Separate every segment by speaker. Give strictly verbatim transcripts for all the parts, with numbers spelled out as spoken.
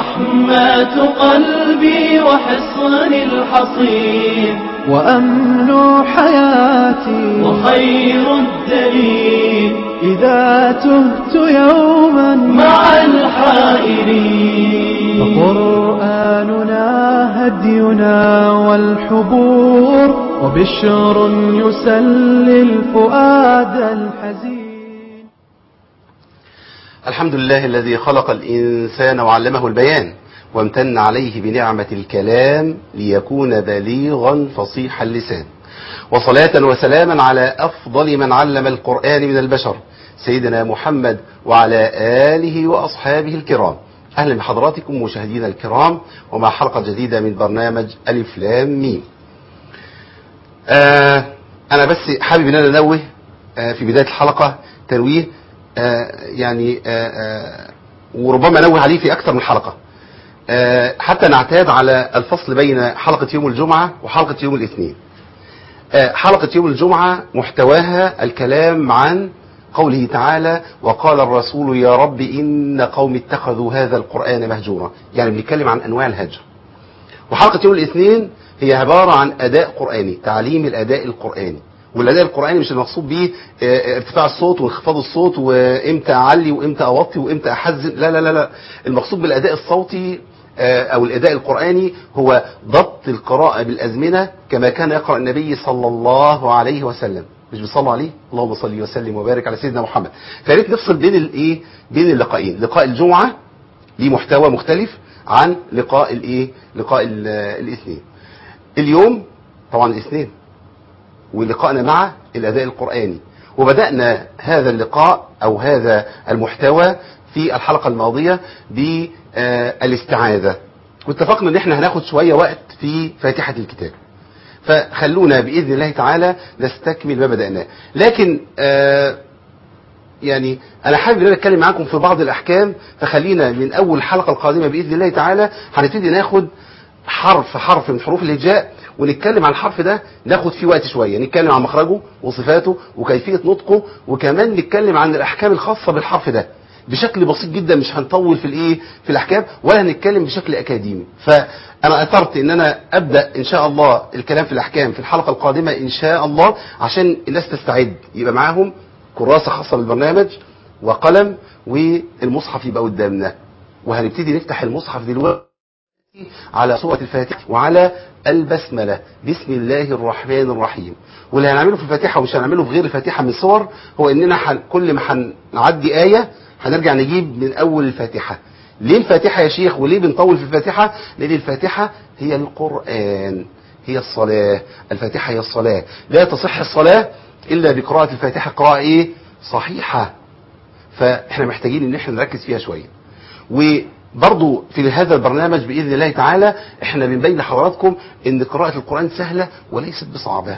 Speaker 1: رحمة قلبي وحصن الحصين
Speaker 2: وأمن حياتي
Speaker 1: وخير الدليل
Speaker 2: إذا تهت يوما
Speaker 1: مع الحائرين.
Speaker 2: فقرآننا هدينا والحبور وبشر يسلي الفؤاد الحزين.
Speaker 3: الحمد لله الذي خلق الإنسان وعلمه البيان وامتن عليه بنعمة الكلام ليكون بليغا فصيح اللسان، وصلاة وسلاما على أفضل من علم القرآن من البشر سيدنا محمد وعلى آله وأصحابه الكرام. أهلا بحضراتكم مشاهدينا الكرام ومع حلقة جديدة من برنامج ألف لام ميم. آه أنا بس حابب أن أنا أنوه آه في بداية الحلقة تنويه آه يعني آه آه وربما أنوه عليه في أكثر من حلقة آه حتى نعتاد على الفصل بين حلقة يوم الجمعة وحلقة يوم الاثنين. آه حلقة يوم الجمعة محتواها الكلام عن قوله تعالى وقال الرسول يا رب إن قوم اتخذوا هذا القرآن مهجورا، يعني بنتكلم عن أنواع الهجر. وحلقة يوم الاثنين هي عبارة عن أداء قرآني، تعليم الأداء القرآني. والأداء القرآني مش المقصود به ارتفاع الصوت وانخفاض الصوت وإمتى أعلي وإمتى أوطي وإمتى أحزن، لا لا لا لا. المقصود بالأداء الصوتي أو الأداء القرآني هو ضبط القراءة بالأزمنة كما كان يقرأ النبي صلى الله عليه وسلم. مش بيصلوا عليه؟ اللهم صل وسلم وبارك على سيدنا محمد. فياريت نفصل بين الايه؟ بين اللقاءين. لقاء الجمعة ليه محتوى مختلف عن لقاء الايه؟ لقاء الاثنين. اليوم طبعا الاثنين ولقائنا مع الأداء القرآني، وبدأنا هذا اللقاء أو هذا المحتوى في الحلقة الماضية بالاستعاذة، واتفقنا ان احنا هناخد شوية وقت في فاتحة الكتاب، فخلونا بإذن الله تعالى نستكمل ما بدأناه. لكن آه يعني أنا حابب أن أنا أتكلم معاكم في بعض الأحكام، فخلينا من أول الحلقة القادمة بإذن الله تعالى هنبتدي ناخد حرف حرف من حروف الهجاء ونتكلم عن الحرف ده، ناخد فيه وقت شوية، نتكلم عن مخرجه وصفاته وكيفية نطقه، وكمان نتكلم عن الأحكام الخاصة بالحرف ده بشكل بسيط جدا. مش هنطول في الايه في الاحكام ولا هنتكلم بشكل اكاديمي. فانا اثرت ان انا ابدا ان شاء الله الكلام في الاحكام في الحلقه القادمه ان شاء الله، عشان الناس تستعد يبقى معاهم كراسه خاصه بالبرنامج وقلم والمصحف يبقى قدامنا، وهنبتدي نفتح المصحف دلوقتي على سوره الفاتحه وعلى البسمله بسم الله الرحمن الرحيم. واللي هنعمله في الفاتحه ومش هنعمله في غير الفاتحه من صور هو اننا حن كل ما هنعدي ايه هنرجع نجيب من أول الفاتحة. ليه الفاتحة يا شيخ وليه بنطول في الفاتحة؟ لأن الفاتحة هي القرآن، هي الصلاة. الفاتحة هي الصلاة، لا تصح الصلاة إلا بقراءة الفاتحة قراءة إيه؟ صحيحة. فإحنا محتاجين إن إحنا نركز فيها شوية. وبرضو في هذا البرنامج بإذن الله تعالى إحنا بنبين لحضراتكم إن قراءة القرآن سهلة وليست بصعبة.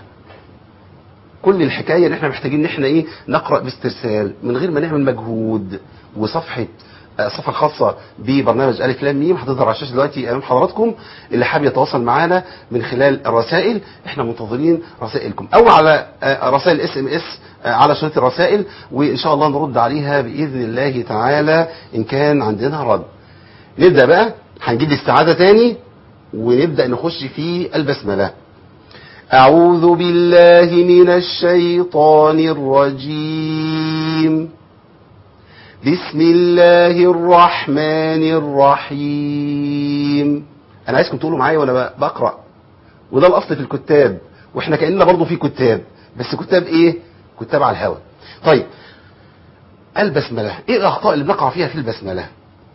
Speaker 3: كل الحكاية ان احنا محتاجين ان احنا ايه نقرأ باسترسال من غير ما نعمل مجهود. وصفحة صفحة خاصة ببرنامج ألف لام ميم هتظهر على الشاشة دلوقتي امام حضراتكم. اللي حابب يتواصل معانا من خلال الرسائل احنا منتظرين رسائلكم، او على رسائل اس ام اس على شريط الرسائل، وان شاء الله نرد عليها باذن الله تعالى ان كان عندنا رد. نبدأ بقى، هنجيب استعاذة تاني ونبدأ نخش في البسملة. أعوذ بالله من الشيطان الرجيم. بسم الله الرحمن الرحيم. أنا عايزكم تقولوا معايا وأنا بقرأ، وده الأصل في الكتاب، وإحنا كأننا برضو في كتاب، بس كتاب إيه؟ كتاب على الهوى. طيب البسملة، إيه الأخطاء اللي بنقع فيها في البسملة؟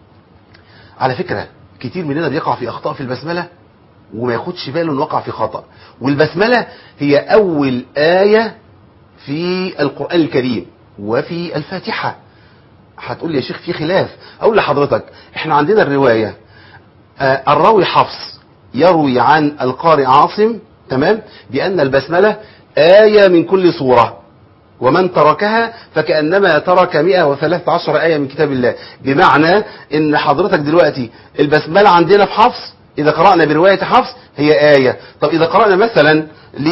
Speaker 3: على فكرة كتير مننا بيقع في أخطاء في البسملة وما ياخدش باله انه وقع في خطأ. والبسملة هي أول آية في القرآن الكريم وفي الفاتحة. هتقول لي يا شيخ في خلاف، أقول لحضرتك احنا عندنا الرواية آه الراوي حفص يروي عن القارئ عاصم تمام بأن البسملة آية من كل سورة، ومن تركها فكأنما ترك مئة وثلاثة عشر آية من كتاب الله. بمعنى ان حضرتك دلوقتي البسملة عندنا في حفص إذا قرأنا برواية حفص هي آية. طب إذا قرأنا مثلا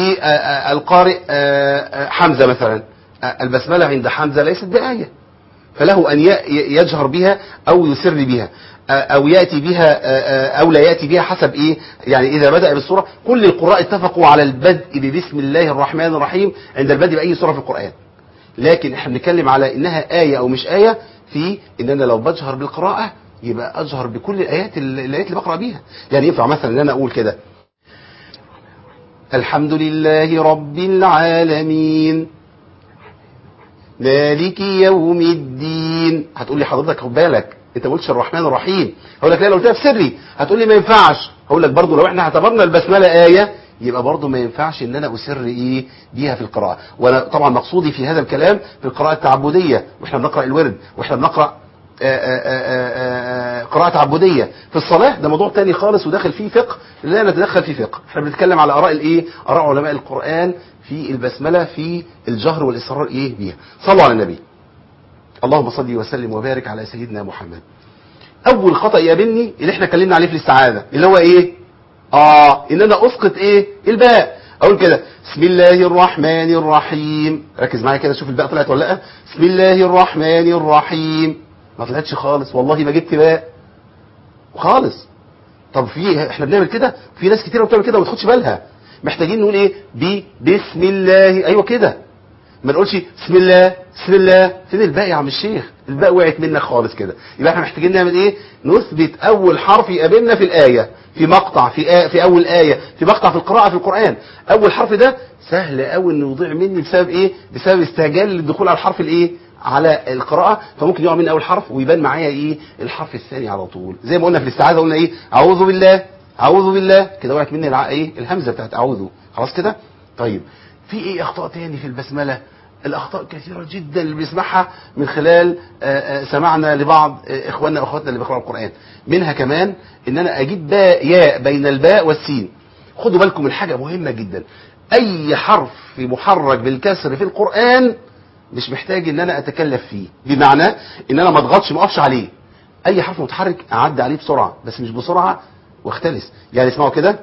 Speaker 3: للقارئ حمزة مثلا، البسملة عند حمزة ليست بآية. فله أن يجهر بها أو يسر بها أو يأتي بها أو لا يأتي بها حسب إيه. يعني إذا بدأ بالسورة، كل القراء اتفقوا على البدء ببسم الله الرحمن الرحيم عند البدء بأي سورة في القرآن. لكن احنا بنتكلم على إنها آية أو مش آية، في إن أنا لو بجهر بالقراءة يبقى أجهر بكل الآيات الآيات اللي بقرأ بيها. يعني ينفع مثلا إن أنا أقول كده الحمد لله رب العالمين مالك يوم الدين. هتقول لي حضرتك خد بالك انت ما قلتش الرحمن الرحيم. هقول لك لا، لو قلتها في سري. هتقول لي ما ينفعش. هقول لك برضه لو احنا اعتبرنا البسمله آية يبقى برضه ما ينفعش ان انا اسر ايه بيها في القراءه. وانا طبعا مقصودي في هذا الكلام في القراءه التعبديه، واحنا بنقرا الورد، واحنا بنقرا آآ آآ قراءة تعبدية. في الصلاة ده موضوع تاني خالص وداخل فيه فقه لا نتدخل فيه فقه. احنا بنتكلم على آراء الايه آراء علماء القرآن في البسملة في الجهر والإصرار ايه بيها. صلوا على النبي. اللهم صل وسلم وبارك على سيدنا محمد. اول خطأ يقابلني اللي احنا اتكلمنا عليه في الاستعاذة اللي هو ايه اه ان انا اسقط ايه الباء. اقول كده بسم الله الرحمن الرحيم. ركز معايا كده شوف الباء طلعت ولا لا. بسم الله الرحمن الرحيم ما طلعتش خالص، والله ما جبت باء خالص. طب في احنا بنعمل كده، في ناس كتير بتعمل كده وما تاخدش بالها. محتاجين نقول ايه بي بسم الله. ايوه كده، ما نقولش بسم الله بسم الله. فين الباء يا عم الشيخ؟ الباء وقعت منك خالص كده. يبقى احنا محتاجين نعمل ايه؟ نثبت اول حرف يقابلنا في الايه، في مقطع في آية في اول ايه، في مقطع في القراءه في القران. اول حرف ده سهل قوي انه يضيع مني بسبب ايه؟ بسبب استعجال للدخول على الحرف الايه على القراءه. فممكن يقع من اول حرف ويبان معايا ايه الحرف الثاني على طول. زي ما قلنا في الاستعاذه قلنا ايه اعوذ بالله اعوذ بالله كده وقعت مني الع... ايه الهمزه بتاعت اعوذ خلاص كده. طيب في ايه اخطاء تاني في البسمله؟ الاخطاء كثيره جدا اللي بنسمعها من خلال آآ آآ سمعنا لبعض اخواننا واخواتنا اللي بيقراوا القران. منها كمان ان انا اجيب باء ياء بين الباء والسين. خدوا بالكم من حاجه مهمه جدا، اي حرف محرك بالكسر في القران مش محتاج ان انا اتكلف فيه، بمعنى ان انا ما اضغطش ما اقفش عليه. اي حرف متحرك اعدي عليه بسرعه، بس مش بسرعه واختلس. يعني اسمعوا كده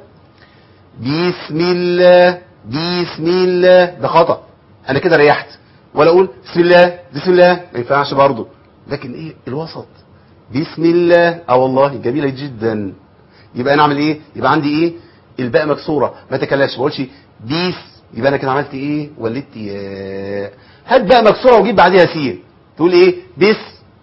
Speaker 3: بسم الله بسم الله، ده خطأ. انا كده ريحت. ولا اقول بسم الله بسم الله، ما ينفعش برضه. لكن ايه الوسط بسم الله اه والله جميله جدا. يبقى انا اعمل ايه؟ يبقى عندي ايه الباء مكسوره ما تكلفش، ما اقولش بيس. يبقى انا كده عملت ايه؟ ولدت ياء. هات باء مكسوره وجيب بعديها سين، تقول ايه بس.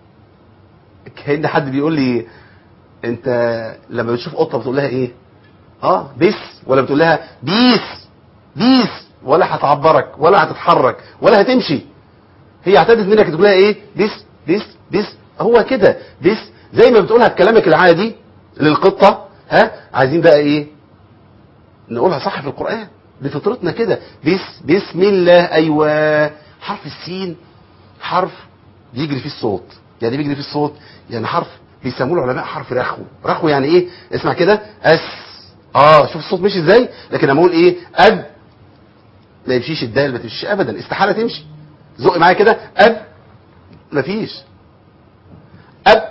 Speaker 3: كأن حد بيقول لي انت لما بتشوف قطه بتقول لها ايه اه بس، ولا بتقول لها بيس بيس، ولا هتعبرك ولا هتتحرك ولا هتمشي. هي اعتادت منك تقول لها ايه بس بس بس. هو كده بس زي ما بتقولها بكلامك العادي للقطه. ها عايزين بقى ايه نقولها صح في القرآن بفطرتنا كده بس بسم الله. ايوه حرف السين حرف بيجري فيه الصوت. يعني بيجري فيه الصوت يعني حرف بيسموه العلماء حرف رخو. رخو يعني ايه؟ اسمع كده اس اه شوف الصوت ماشي ازاي. لكن لما اقول ايه اب ما يمشيش، الدال ما تمشيش ابدا، استحاله تمشي. زق معايا كده اب مفيش، اب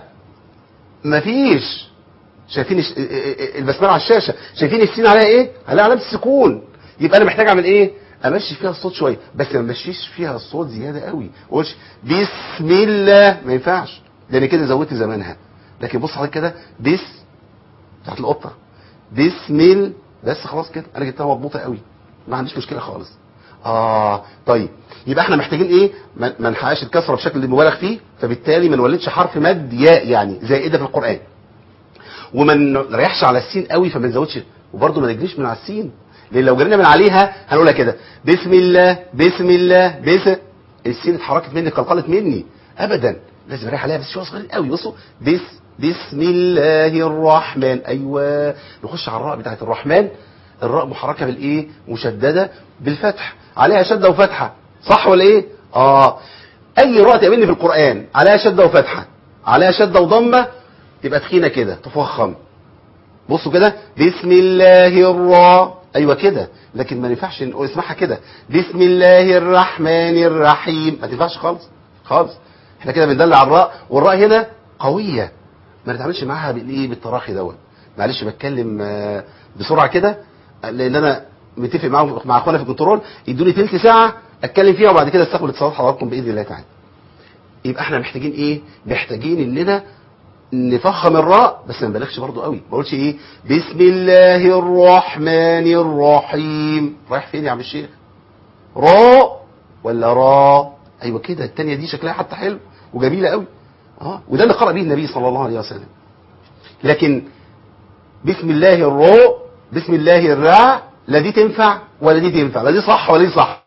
Speaker 3: مفيش. شايفين البسمله على الشاشه؟ شايفين السين عليها ايه؟ عليها علامه السكون. يبقى انا محتاج اعمل ايه؟ امشي فيها الصوت شويه، بس ما امشيش فيها الصوت زياده قوي. ما اقولش بسم الله، ما ينفعش لان كده زودت زمانها. لكن بص حضرتك كده بس بتاعت القطه بسم الله بس خلاص كده انا جبتها مضبوطه قوي، ما عنديش مشكله خالص. اه طيب يبقى احنا محتاجين ايه؟ ما نحققش الكسره بشكل مبالغ فيه، فبالتالي ما نولدش حرف مد ياء يعني زائده في القران، وما نريحش على السين قوي فما نزودش، وبرده ما نجريش من على السين. لان لو جرينا من عليها هنقولها كده بسم الله بسم الله بس السين اتحركت مني قلقلت مني ابدا. لازم اريح عليها بس شويه صغيرين قوي. بصوا بس بسم الله الرحمن. ايوه نخش على الراء بتاعت الرحمن. الراء محركه بالايه؟ مشدده بالفتح، عليها شده وفتحه، صح ولا ايه؟ اه اي راء تقابلني في القران عليها شده وفتحه عليها شده وضمه تبقى تخينه كده تفخم. بصوا كده بسم الله الراء ايوه كده. لكن ما ينفعش اسمعها كده بسم الله الرحمن الرحيم، ما تنفعش خالص خالص. احنا كده بندلع الراء، والراء هنا قويه ما نتعاملش معاها بالايه بالتراخي دوت. معلش بتكلم بسرعه كده لان انا متفق معاهم مع اخوانا في الكنترول يدوني ثلث ساعه اتكلم فيها، وبعد كده استقبل اتصالات حضراتكم باذن الله تعالى. يبقى احنا محتاجين ايه؟ محتاجين اننا نفخم الراء، بس ما نبالغش برضو قوي. ما بقولش ايه بسم الله الرحمن الرحيم، رايح فين يا عم الشيخ؟ راء ولا راء؟ ايوه كده، الثانيه دي شكلها حتى حلو وجميله قوي. اه وده اللي قرأ به النبي صلى الله عليه وسلم. لكن بسم الله الراء بسم الله الراء، لا دي تنفع ولا دي تنفع، لا دي صح ولا دي صح.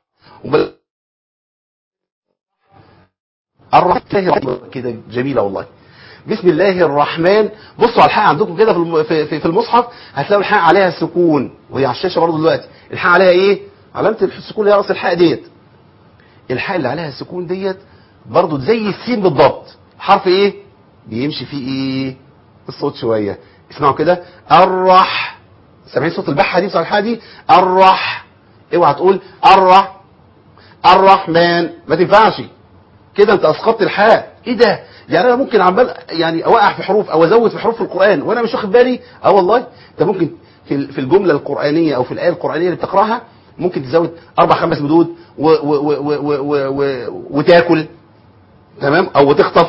Speaker 3: الرحمن كده جميله والله. بسم الله الرحمن، بصوا على الحاء عندكم كده في في المصحف، هتلاقوا الحاء عليها سكون، وهي على الشاشه برضه دلوقتي. الحاء عليها ايه؟ علامه السكون اللي هي راس الحاء ديت. الحاء اللي عليها السكون ديت برضه زي السين بالضبط، حرف ايه؟ بيمشي فيه ايه؟ الصوت شويه. اسمعوا كده، الرح، سامعين صوت البحه دي بتاع الحاء دي؟ الرح، اوعى تقول الرح الرحمن، ما تنفعش كده، انت اسقطت الحاء. ايه ده؟ يعني انا ممكن عمال يعني اوقع في حروف او ازود في حروف في القران وانا مش واخد بالي. اه والله انت ممكن في في الجمله القرانيه او في الايه القرانيه اللي بتقراها ممكن تزود اربع خمس مدود و و و و و و وتاكل، تمام، او تخطف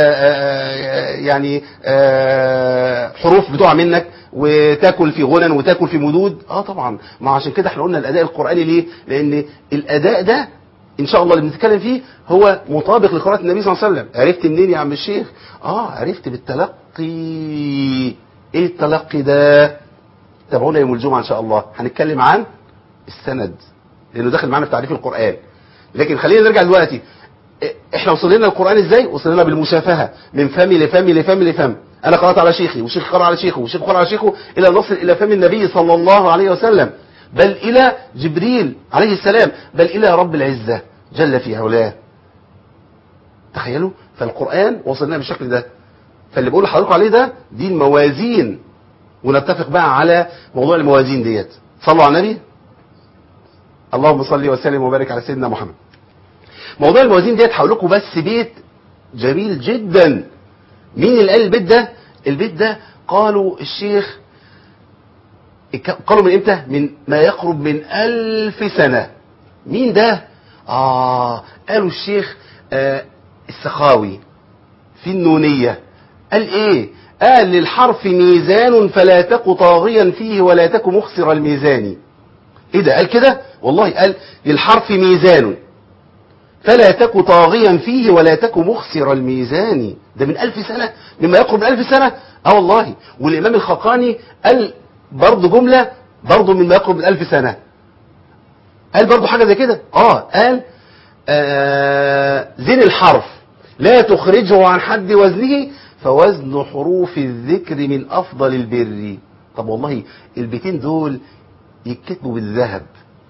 Speaker 3: يعني حروف بتقع منك وتاكل في غنن وتاكل في مدود. اه طبعا، ما عشان كده احنا قلنا الاداء القراني ليه؟ لان الاداء ده ان شاء الله اللي بنتكلم فيه هو مطابق لقراءة النبي صلى الله عليه وسلم. عرفت منين يا عم الشيخ؟ اه عرفت بالتلقي. ايه التلقي ده؟ تابعونا يوم الجمعة ان شاء الله، هنتكلم عن السند لانه داخل معانا في تعريف القرآن. لكن خلينا نرجع دلوقتي، احنا وصلنا لنا القرآن ازاي؟ وصلنا بالمشافهة من فم لفم لفم لفم. انا قرأت على شيخي وشيخ قرأ على شيخه وشيخ قرأ على شيخه الى نصل الى فم النبي صلى الله عليه وسلم، بل إلى جبريل عليه السلام، بل إلى رب العزة جل في علاه. تخيلوا، فالقرآن وصلنا بالشكل ده. فاللي بقول لحضراتكم عليه ده دي الموازين، ونتفق بقى على موضوع الموازين ديت. صلوا على النبي، اللهم صل وسلم وبارك على سيدنا محمد. موضوع الموازين ديت هقول لكم بس بيت جميل جدا. مين اللي قال البيت ده؟ البيت ده قالوا الشيخ، قالوا من امتى؟ من ما يقرب من ألف سنة. مين ده؟ آه قالوا الشيخ آه السخاوي في النونية. قال ايه؟ قال للحرف ميزان فلا تك طاغيا فيه ولا تك مخسر الميزان. ايه ده؟ قال كده والله، قال للحرف ميزان فلا تك طاغيا فيه ولا تك مخسر الميزان. ده من ألف سنة، مما يقرب من ألف سنة. اه والله. والإمام الخقاني قال برضه جملة برضه مما يقرب من ألف سنة، قال برضه حاجة زي كده. اه قال آه زين الحرف لا تخرجه عن حد وزنه فوزن حروف الذكر من أفضل البر. طب والله البيتين دول يتكتبوا بالذهب.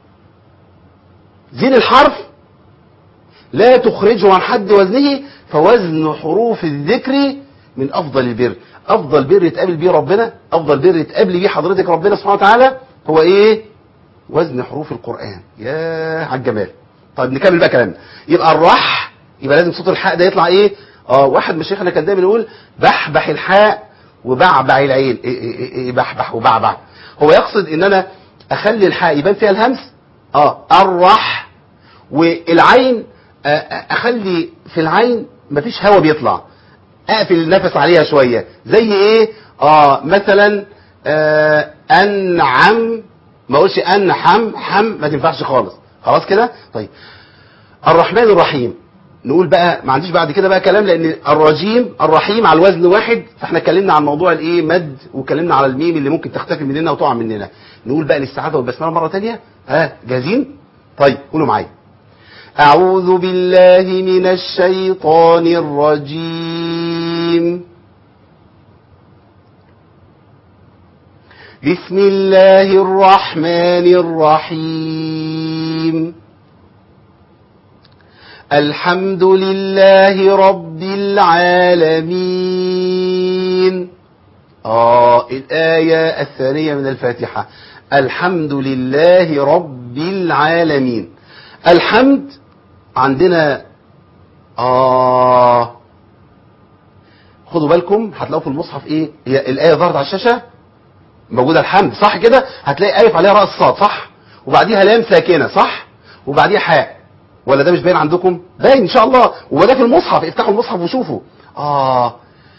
Speaker 3: زين الحرف لا تخرجه عن حد وزنه فوزن حروف الذكر من أفضل البر. أفضل بر يتقابل بيه ربنا، أفضل بر يتقابل بيه حضرتك ربنا سبحانه وتعالى هو إيه؟ وزن حروف القرآن. يا على الجمال. طيب نكمل بقى كلامنا. يبقى الرح، يبقى لازم صوت الحاء ده يطلع إيه؟ آه واحد من شيخنا كان دايما يقول بحبح الحاء وبعبع العين. إيه, إيه, إيه بحبح وبعبع؟ هو يقصد إن أنا أخلي الحاء يبان فيها الهمس، آه الرح، والعين اخلي في العين مفيش هواء بيطلع، اقفل النفس عليها شوية. زي ايه؟ اه مثلا آه انعم، ما اقولش انحم، حم ما تنفعش خالص. خلاص كده؟ طيب الرحمن الرحيم، نقول بقى ما عنديش بعد كده بقى كلام، لان الرجيم الرحيم على الوزن واحد. فاحنا اتكلمنا عن موضوع الايه مد، واتكلمنا على الميم اللي ممكن تختفي مننا وتقع مننا. نقول بقى للسعاده والبسمله مره ثانيه. ها جاهزين؟ طيب قولوا معايا. أعوذ بالله من الشيطان الرجيم. بسم الله الرحمن الرحيم. الحمد لله رب العالمين. آه الآية الثانية من الفاتحة، الحمد لله رب العالمين. الحمد عندنا آه خدوا بالكم، هتلاقوا في المصحف ايه؟ هي الآية ظهرت على الشاشة موجودة الحمد صح كده؟ هتلاقي ألف عليها رأس صاد صح؟ وبعديها لام ساكنة صح؟ وبعديها حاء. ولا ده مش باين عندكم؟ باين ان شاء الله. وده في المصحف، افتحوا المصحف وشوفوا. اه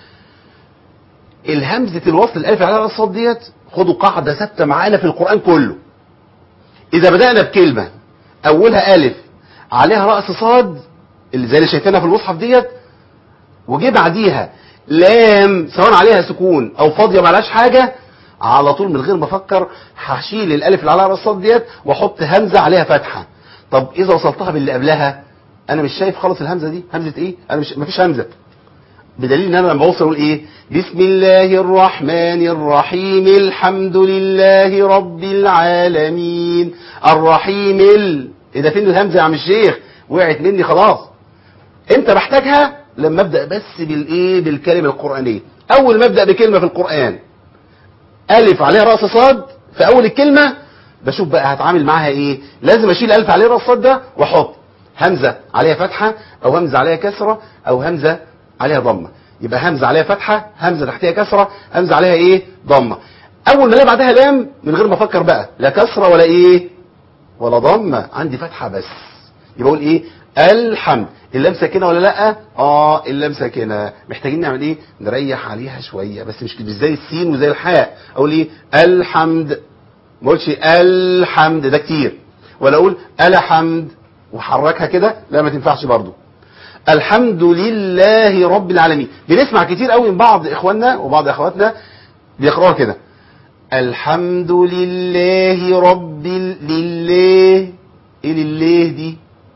Speaker 3: الهمزه الوصل الالف على الصاد ديت، خدوا قاعده ثابته معانا في القران كله. اذا بدانا بكلمه اولها الف عليها راس صاد اللي زي اللي شايفينها في المصحف ديت، وجي بعديها لام سواء عليها سكون او فاضيه ما لهاش حاجه، على طول من غير ما افكر هشيل الالف اللي عليها راس صاد ديت واحط همزه عليها فتحه. طب اذا وصلتها باللي قبلها انا مش شايف خالص الهمزه دي، همزه ايه؟ انا مش مفيش همزه، بدليل ان انا لما بوصل اقول ايه؟ بسم الله الرحمن الرحيم الحمد لله رب العالمين الرحيم ال... ايه ده؟ فين الهمزه يا عم الشيخ؟ وقعت مني خلاص. امتى بحتاجها؟ لما ابدا بس بالايه؟ بالكلمه القرانيه. اول ما ابدا بكلمه في القران الف عليها راس صاد في اول الكلمه، بشوف بقى هتعامل معاها ايه. لازم اشيل الف عليها راس صاد ده واحط همزه عليها فتحه او همزه عليها كسره او همزه عليها ضمه. يبقى همزه عليها فتحه، همزه تحتها كسره، همزه عليها ايه؟ ضمه. اول ما الاقي بعدها لام من غير ما افكر بقى لا كسره ولا ايه ولا ضمه، عندي فتحه بس، يبقى اقول ايه؟ الحمد. اللام ساكنه ولا لا؟ اه اللام ساكنه. محتاجين نعمل ايه؟ نريح عليها شويه، بس مش مش زي السين وزي الحاء. اقول ايه؟ الحمد، ما اقولش الحمد ده كتير، ولا اقول الحمد وحركها كده، لا ما تنفعش برضو. الحمد لله رب العالمين. بنسمع كتير قوي من بعض اخواننا وبعض اخواتنا بيقراوها كده، الحمد لله رب ال... لله. ايه لله دي؟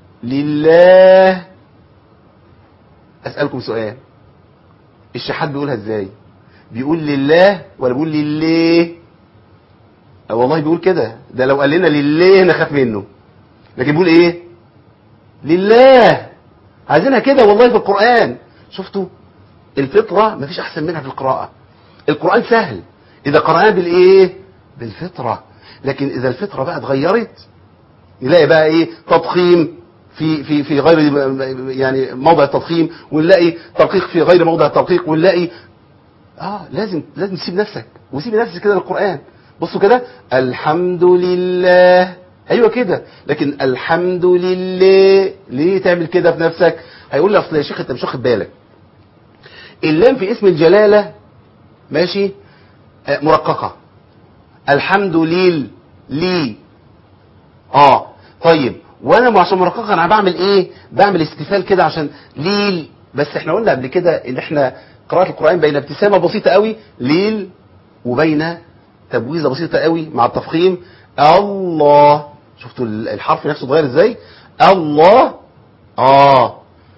Speaker 3: لله. اسالكم سؤال، الشحات بيقولها ازاي؟ بيقول لله ولا بيقول لله؟ اه والله بيقول كده، ده لو قال لنا لله نخاف منه، لكن بيقول ايه؟ لله. عايزينها كده والله في القرآن. شفتوا الفطرة مفيش احسن منها في القراءة. القرآن سهل اذا قرأناه بالايه؟ بالفطرة. لكن اذا الفطرة بقى اتغيرت نلاقي بقى ايه؟ تضخيم في في في غير يعني موضع التضخيم، ونلاقي تدقيق في غير موضع التدقيق، ونلاقي اه لازم لازم تسيب نفسك وسيب نفسك كده للقرآن. بصوا كده، الحمد لله، ايوه كده. لكن الحمد لله ليه تعمل كده في نفسك؟ هيقول لي اصل يا شيخ انت مش واخد بالك، اللام في اسم الجلاله ماشي آه مرققه، الحمد لله لي اه طيب، وانا عشان مرققه انا بعمل ايه؟ بعمل استفال كده عشان ليل. بس احنا قلنا قبل كده ان احنا قراءه القران بين ابتسامه بسيطه قوي ليل وبين تبويزه بسيطه قوي مع التفخيم الله. شفتوا الحرف نفسه اتغير ازاي؟ الله اه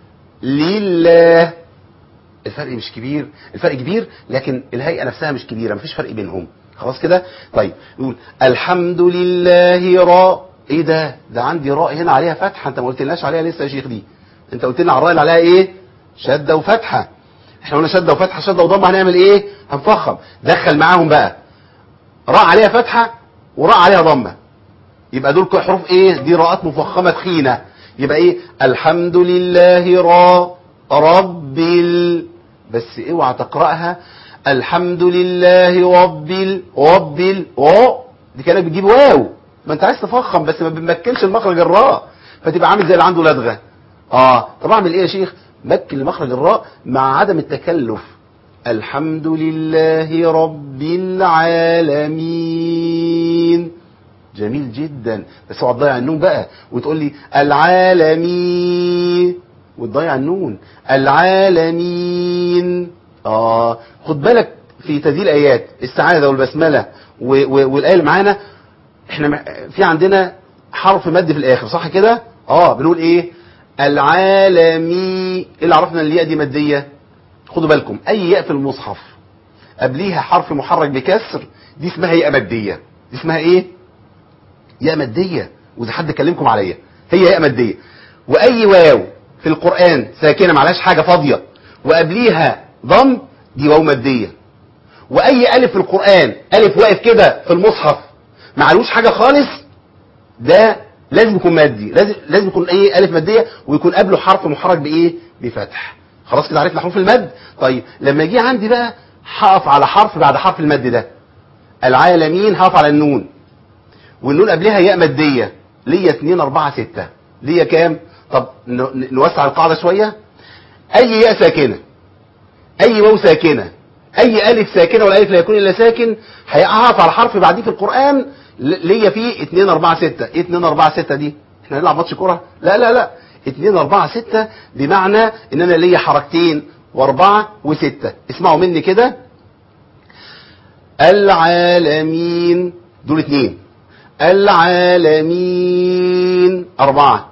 Speaker 3: لله. الفرق مش كبير، الفرق كبير لكن الهيئه نفسها مش كبيره، مفيش فرق بينهم. خلاص كده؟ طيب نقول الحمد لله راء. ايه ده؟ ده عندي راء هنا عليها فتحه، انت ما قلتلناش عليها لسه يا شيخ دي. انت قلت لنا على الراء اللي عليها ايه؟ شده وفتحه. احنا قلنا شده وفتحه، شده وضمه هنعمل ايه؟ هنفخم. دخل معاهم بقى راء عليها فتحه وراء عليها ضمه، يبقى دول حروف ايه؟ دي راءات مفخمه تخينه. يبقى ايه؟ الحمد لله راء رب ال... بس اوعى تقراها الحمد لله رب ال رب ال او دي كانك بتجيب واو، ما انت عايز تفخم بس ما بتمكنش المخرج الراء، فتبقى عامل زي اللي عنده لدغه. اه طب اعمل ايه يا شيخ؟ مكن لمخرج الراء مع عدم التكلف. الحمد لله رب العالمين. جميل جدا، بس اوعى تضيع النون بقى وتقول لي العالمين وتضيع النون. العالمين اه خد بالك في تدليل الايات السعاده والبسمله والايه اللي معانا، احنا في عندنا حرف مد في الاخر صح كده؟ اه بنقول ايه؟ العالمي. ايه اللي عرفنا ان الياء دي ماديه؟ خدوا بالكم اي ياء في المصحف قبليها حرف محرك بكسر دي اسمها ياء ماديه. دي اسمها ايه؟ ياء ماديه، واذا حد كلمكم عليا هي ياء ماديه. واي واو في القران ساكنه معلهاش حاجه فاضيه وقبليها ضم دي واو ماديه. واي الف في القران الف واقف كده في المصحف معلوش حاجه خالص ده لازم يكون مادي، لازم لازم يكون ايه؟ الف ماديه ويكون قبله حرف محرك بايه؟ بفتح. خلاص كده عرفنا حروف المد. طيب لما يجي عندي بقى هقف على حرف بعد حرف المد ده، العالمين هقف على النون والنون قبلها ياء ماديه، ليا اتنين اربعة ستة، ليا كام؟ طب ن- نوسع القاعده شويه. اي ياء ساكنه، اي واو ساكنه، اي الف ساكنه، والالف لا يكون الا ساكن، هيقعد على حرف بعديه في القران ل- ليا فيه اتنين اربعة ستة. ايه اتنين اربعة ستة دي؟ احنا هنلعب ماتش كوره؟ لا لا لا، اتنين اربعة ستة بمعنى ان انا ليا حركتين واربعة وستة. اسمعوا مني كده. العالمين دول اتنين، العالمين اربعة،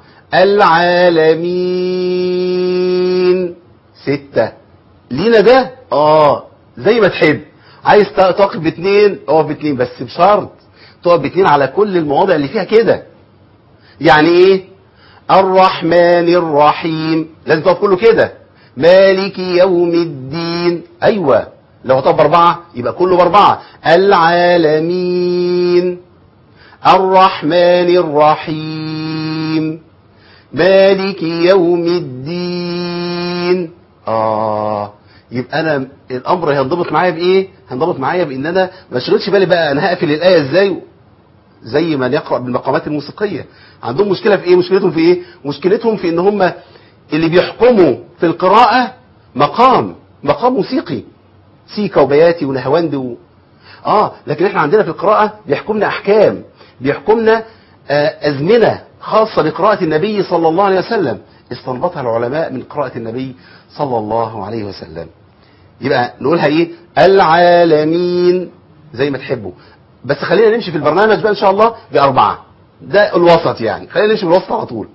Speaker 3: العالمين ستة. لينا ده اه زي ما تحب. عايز تقف باتنين اقف باتنين، بس بشرط تقف باتنين على كل المواضع اللي فيها كده. يعني ايه؟ الرحمن الرحيم لازم تقف كله كده. مالك يوم الدين، ايوه. لو هتقف باربعه يبقى كله باربعه. العالمين، الرحمن الرحيم، مالك يوم الدين. اه يبقى انا الامر هينضبط معايا بايه؟ هينضبط معايا بان انا ما اشغلش بالي بقى انا هقفل الايه ازاي، زي ما يقرأ بالمقامات الموسيقية. عندهم مشكلة في ايه؟ مشكلتهم في ايه؟ مشكلتهم في ان هم اللي بيحكموا في القراءة مقام مقام موسيقي، سيكا وبياتي ونهواند و... اه لكن احنا عندنا في القراءة بيحكمنا احكام، بيحكمنا آه ازمنة خاصة بقراءة النبي صلى الله عليه وسلم، استنبطها العلماء من قراءة النبي صلى الله عليه وسلم. يبقى نقولها ايه؟ العالمين زي ما تحبوا، بس خلينا نمشي في البرنامج بقى ان شاء الله باربعه، ده الوسط يعني، خلينا نمشي بالوسط على طول.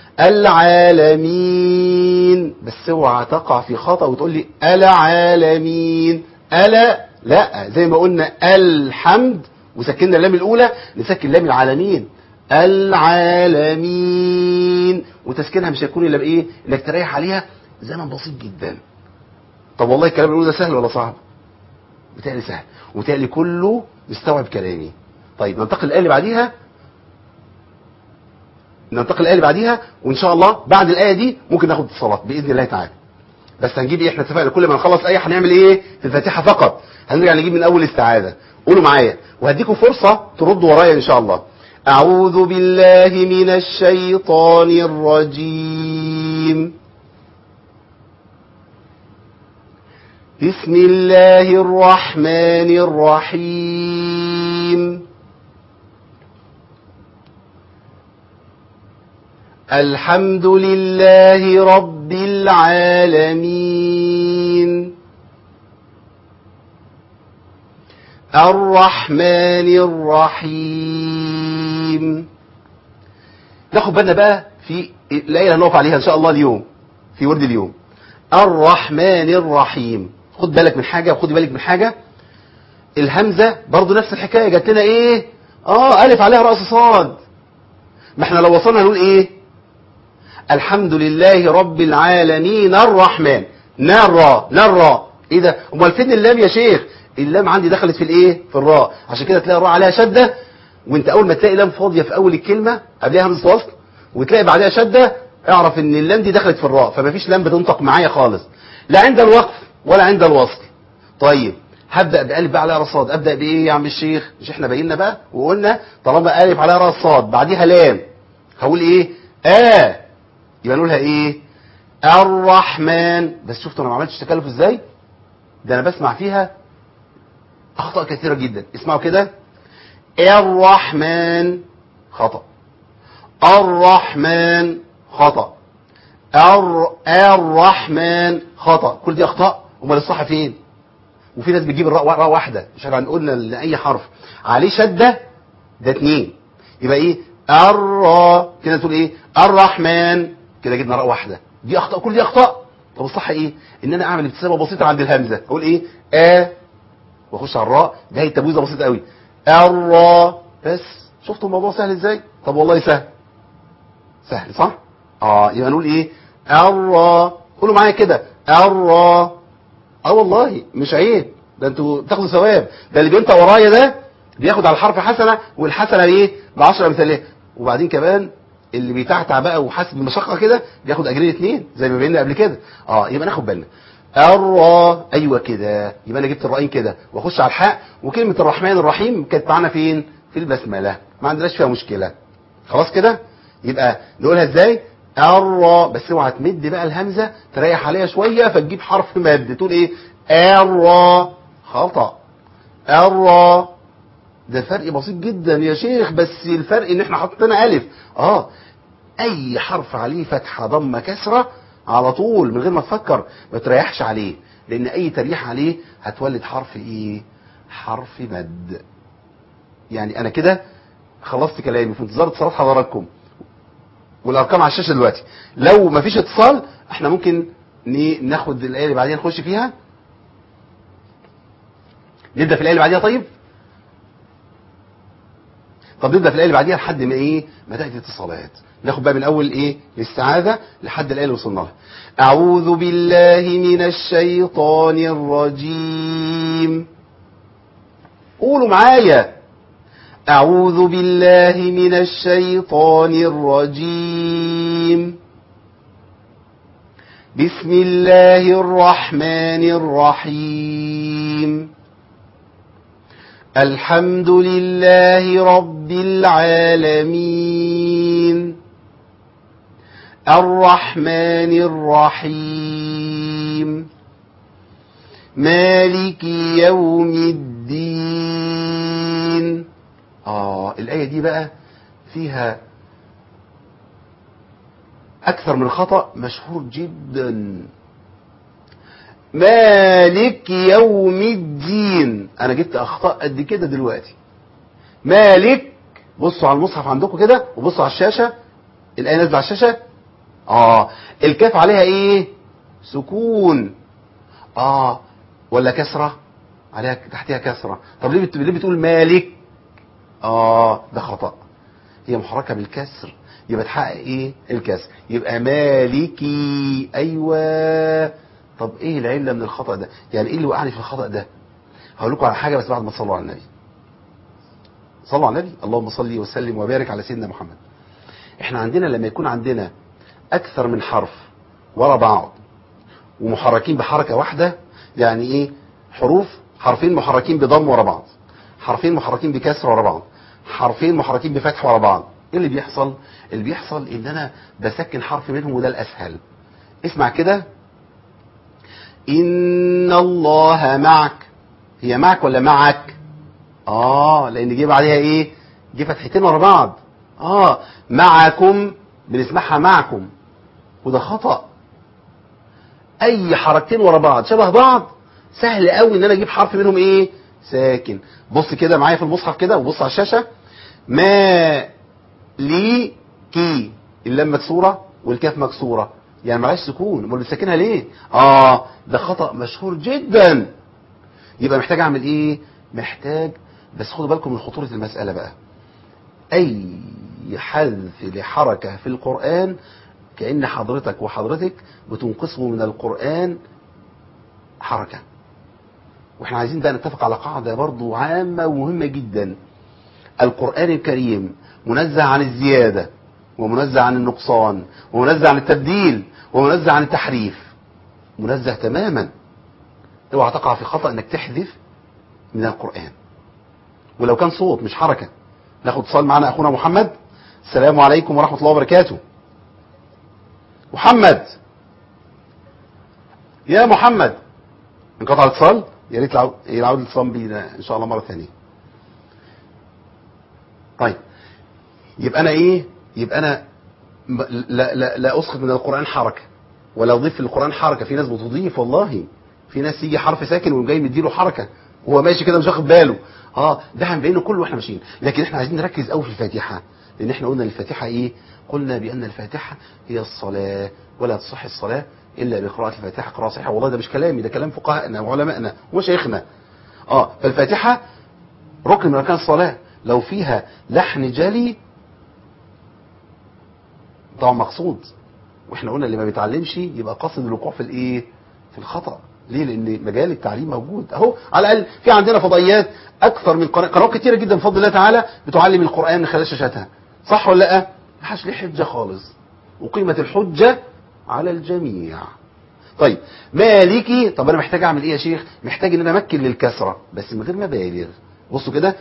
Speaker 3: العالمين، بس اوعى تقع في خطا وتقول لي العالمين. الا لا، زي ما قلنا الحمد وسكننا اللام الاولى نسكن لام العالمين. العالمين وتسكينها مش هيكون الا بايه؟ انك تريح عليها زمن بسيط جدا. طب والله الكلام اللي بنقوله ده سهل ولا صعب؟ بتهيألي سهل، وبتهيألي كله مستوعب كلامي. طيب ننتقل الآية اللي بعديها، ننتقل الآية اللي بعديها، وإن شاء الله بعد الآية دي ممكن ناخد اتصالات بإذن الله تعالى. بس هنجيب إيه؟ إحنا اتفقنا كل ما نخلص آية هنعمل إيه؟ في الفاتحة فقط، هنرجع نجيب من أول استعاذة. قولوا معايا وهديكم فرصة تردوا ورايا إن شاء الله. أعوذ بالله من الشيطان الرجيم. بسم الله الرحمن الرحيم. الحمد لله رب العالمين. الرحمن الرحيم. ناخد بالنا بقى في الآية اللي هنقف عليها إن شاء الله اليوم في ورد اليوم. الرحمن الرحيم. خد بالك من حاجة وخد بالك من حاجة. الهمزة برضو نفس الحكاية، جات لنا ايه؟ اه الف عليها رأس صاد. ما احنا لو وصلنا نقول ايه؟ الحمد لله رب العالمين الرحمن. نرى نرى ايه ده؟ امال فين اللام يا شيخ؟ اللام عندي دخلت في الايه؟ في الراء، عشان كده تلاقي الراء عليها شدة. وانت اول ما تلاقي لام فاضية في اول الكلمة قبلها همزة وصل وتلاقي بعدها شدة، اعرف ان اللام دي دخلت في الراء، فما فيش لام بتنطق معايا خالص، لا عند الوقف ولا عند الوصل. طيب هبدأ بألف بقى عليها راس صاد، أبدأ بإيه يا عم الشيخ؟ مش احنا بينا بقى وقلنا طالما ألف عليها راس صاد بعديها لام هقول إيه؟ آه يبقى نقولها إيه؟ الرحمن. بس شفتوا أنا ما عملتش تكلف إزاي؟ ده أنا بسمع فيها أخطاء كثيرة جدا. اسمعوا كده. الرحمن خطأ، الرحمن خطأ، الر... الرحمن خطأ، كل دي أخطاء. أمال الصح فين؟ وفي ناس بتجيب الراء راء واحده، مش هنقول لاي حرف عليه شده ده اتنين، يبقى ايه؟ الراء كده تقول ايه؟ الرحمن كده جبنا راء واحده. دي اخطاء، كل دي اخطاء. طب الصح ايه؟ ان انا اعمل ابتسامه بسيطه عند الهمزه، اقول ايه؟ ا واخش على الراء، ده هي التبويزه بسيطه قوي. الراء بس. شفتوا الموضوع سهل ازاي؟ طب والله سهل سهل صح؟ اه يبقى نقول ايه؟ الراء. قولوا معايا كده الراء. اه والله مش عيب، ده انتوا بتاخدوا ثواب. ده اللي بينطق ورايا ده بياخد على الحرف حسنه، والحسنه ايه؟ ب عشرة امثاليه. وبعدين كمان اللي بيتعتع بقى وحاسس بالمشقه كده بياخد اجرين اتنين زي ما بينا قبل كده. اه يبقى ناخد بالنا. الراء ايوه كده، يبقى انا جبت الراءين كده واخش على الحاء. وكلمه الرحمن الرحيم كانت معانا فين؟ في البسمله، ما عندناش فيها مشكله. خلاص كده؟ يبقى نقولها ازاي؟ الراء، بس اوعى تمد بقى الهمزه تريح عليها شويه فتجيب حرف مد تقول ايه الراء، خطا. الراء ده فرق بسيط جدا يا شيخ، بس الفرق ان احنا حطينا الف. اه اي حرف عليه فتحه ضمه كسره على طول من غير ما تفكر، ما تريحش عليه، لان اي تريح عليه هتولد حرف ايه؟ حرف مد. يعني انا كده خلصت كلامي في انتظار اتصالات حضراتكم، والارقام على الشاشه دلوقتي. لو ما فيش اتصال احنا ممكن ناخد الايه اللي بعديها نخش فيها. نبدا في الايه اللي بعديها. طيب طب نبدا في الايه اللي بعديها لحد ما ايه؟ ما تاتي اتصالات. ناخد بقى من اول ايه؟ الاستعاذه لحد الايه اللي وصلنا لها. اعوذ بالله من الشيطان الرجيم. قولوا معايا. أعوذ بالله من الشيطان الرجيم. بسم الله الرحمن الرحيم. الحمد لله رب العالمين. الرحمن الرحيم. مالك يوم الدين. آه الآية دي بقى فيها أكثر من خطأ مشهور جدا. مالك يوم الدين، أنا جبت أخطاء قد كده دلوقتي. مالك، بصوا على المصحف عندكم كده وبصوا على الشاشة، الآية نازلة على الشاشة. آه الكاف عليها إيه؟ سكون. آه ولا كسرة؟ عليها تحتها كسرة. طب ليه ليه بتقول مالك؟ اه ده خطأ، هي محركة بالكسر يبقى تحقق ايه؟ الكسر، يبقى مالكي. ايوه. طب ايه العلة من الخطأ ده؟ يعني ايه اللي وقعني في الخطأ ده؟ هقول لكم على حاجة بس بعد ما تصلوا على النبي. صلوا على النبي. اللهم صل وسلم وبارك على سيدنا محمد. احنا عندنا لما يكون عندنا اكثر من حرف ورا بعض ومحركين بحركة واحدة، يعني ايه؟ حروف، حرفين محركين بضم ورا بعض، حرفين محركين بكسر ورا بعض، حرفين محركين بفتح ورا بعض، ايه اللي بيحصل؟ اللي بيحصل ان انا بسكن حرف منهم وده الاسهل. اسمع كده. ان الله معك. هي معك ولا معك؟ اه لان جه بعدها ايه؟ جه فتحتين ورا بعض. اه معكم بنسمعها معكم، وده خطأ. اي حركتين ورا بعض شبه بعض سهل قوي ان انا اجيب حرف منهم ايه؟ ساكن. بص كده معايا في المصحف كده وبص على الشاشه. ما لي كي، اللام مكسوره والكاف مكسوره، يعني معلش سكون، امال بتسكنها ليه؟ اه ده خطأ مشهور جدا. يبقى محتاج اعمل ايه؟ محتاج، بس خدوا بالكم من خطوره المساله بقى. اي حذف لحركه في القران كأن حضرتك وحضرتك بتنقصوا من القرآن حركة. واحنا عايزين بقى نتفق على قاعدة برضو عامة ومهمة جدا. القرآن الكريم منزه عن الزيادة ومنزه عن النقصان ومنزه عن التبديل ومنزه عن التحريف، منزه تماما. اوعى تقع في خطأ انك تحذف من القرآن ولو كان صوت مش حركة. ناخد اتصال معنا اخونا محمد. السلام عليكم ورحمة الله وبركاته. محمد، يا محمد، انقطع الاتصال، يا ريت يعود الاتصال بينا ان شاء الله مره ثانيه. طيب يبقى انا ايه؟ يبقى انا لا لا لا اسقط من القران حركه ولا اضيف في القران حركه. في ناس بتضيف والله، في ناس يجي حرف ساكن ويقوم جاي مديله حركه وهو ماشي كده مش واخد باله. اه ده هنبينه كله واحنا ماشيين، لكن احنا عايزين نركز قوي في الفاتحه، لان احنا قلنا الفاتحه ايه؟ قلنا بان الفاتحه هي الصلاه، ولا تصح الصلاه الا بقراءه الفاتحه قراءه صحيحه. والله ده مش كلامي، ده كلام فقهائنا وعلمائنا ومشايخنا. اه فالفاتحه ركن من اركان الصلاه، لو فيها لحن جلي طبعا مقصود، واحنا قلنا اللي ما بيتعلمش يبقى قاصد الوقوع في الايه؟ في الخطأ. ليه؟ لان مجال التعليم موجود اهو. على الاقل في عندنا فضائيات اكثر من قناه، قنوات كتيره جدا بفضل الله تعالى بتعلم القران من خلال شاشاتها، صح ولا لا؟ ما حدش ليه حجه خالص، وقيمه الحجه على الجميع. طيب مالكي، طب انا محتاج اعمل ايه يا شيخ؟ محتاج ان انا امكن للكسره بس من غير ما بالغ. بصوا كده،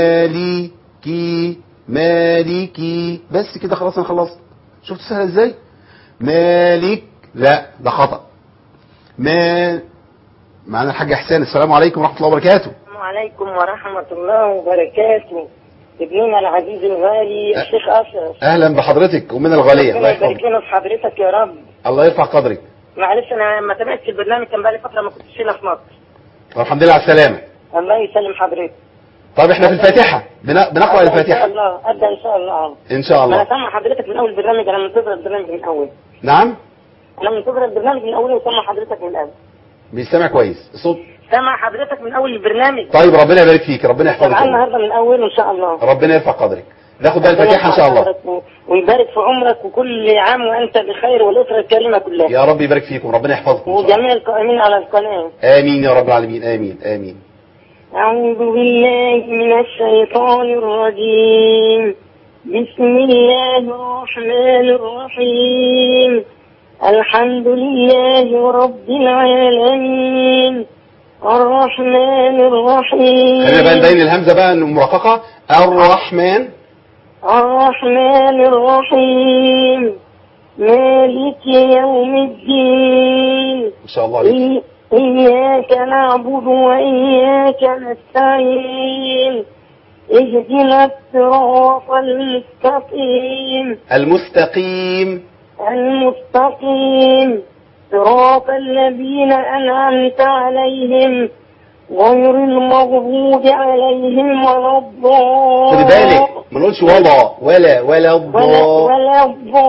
Speaker 3: مالكي مالكي، بس كده خلاص انا خلصت. شفت سهل ازاي؟ مالك، لا ده خطأ. ما معنا الحاج احسان. السلام عليكم ورحمة الله وبركاته.
Speaker 4: السلام عليكم ورحمة الله وبركاته. ابننا العزيز الغالي
Speaker 3: أه.
Speaker 4: الشيخ أشرف.
Speaker 3: اهلا بحضرتك امنا الغالية.
Speaker 4: ربنا يبارك لنا في حضرتك يا رب.
Speaker 3: الله يرفع قدرك.
Speaker 4: معلش انا ما تابعتش البرنامج، كان بقالي فترة ما كنتش هنا في مصر.
Speaker 3: طب الحمد لله على السلامة.
Speaker 4: الله يسلم حضرتك.
Speaker 3: طب احنا في الفاتحة بن- بنقرأ الفاتحة
Speaker 4: ان شاء الله. ابدا ان شاء الله.
Speaker 3: ان شاء
Speaker 4: ما
Speaker 3: الله.
Speaker 4: انا سامع حضرتك من اول البرنامج، انا منتظر البرنامج من اول.
Speaker 3: نعم
Speaker 4: انا منتظر البرنامج من اوله وسامع حضرتك من الاول.
Speaker 3: بيستمع كويس الصوت.
Speaker 4: سامع حضرتك من اول البرنامج.
Speaker 3: طيب ربنا يبارك فيك، ربنا يحفظك.
Speaker 4: سامعنا النهارده من اوله ان شاء الله.
Speaker 3: ربنا يرفع قدرك. ناخد بقى الفاتحة ان شاء الله.
Speaker 4: ويبارك في عمرك وكل عام وانت بخير والاسره الكريمه كلها.
Speaker 3: يا رب يبارك فيكم، ربنا يحفظكم
Speaker 4: وجميع القائمين على القناه.
Speaker 3: امين يا رب العالمين. امين امين.
Speaker 4: أعوذ بالله من الشيطان الرجيم. بسم الله الرحمن الرحيم. الحمد لله رب العالمين الرحمن الرحيم.
Speaker 3: خلينا بقى نبين الهمزة بقى مرققة. الرحمن
Speaker 4: الرحمن الرحيم مالك يوم الدين.
Speaker 3: ان شاء الله عليك.
Speaker 4: إياك نعبد وإياك نستعين. اهدنا الصراط المستقيم.
Speaker 3: المستقيم
Speaker 4: المستقيم صراط الذين أنعمت عليهم غير المغضوب عليهم ولا الضالين.
Speaker 3: خد بالك ما نقولش ولا ولا ولا
Speaker 4: ولا
Speaker 3: الضالين.
Speaker 4: ولا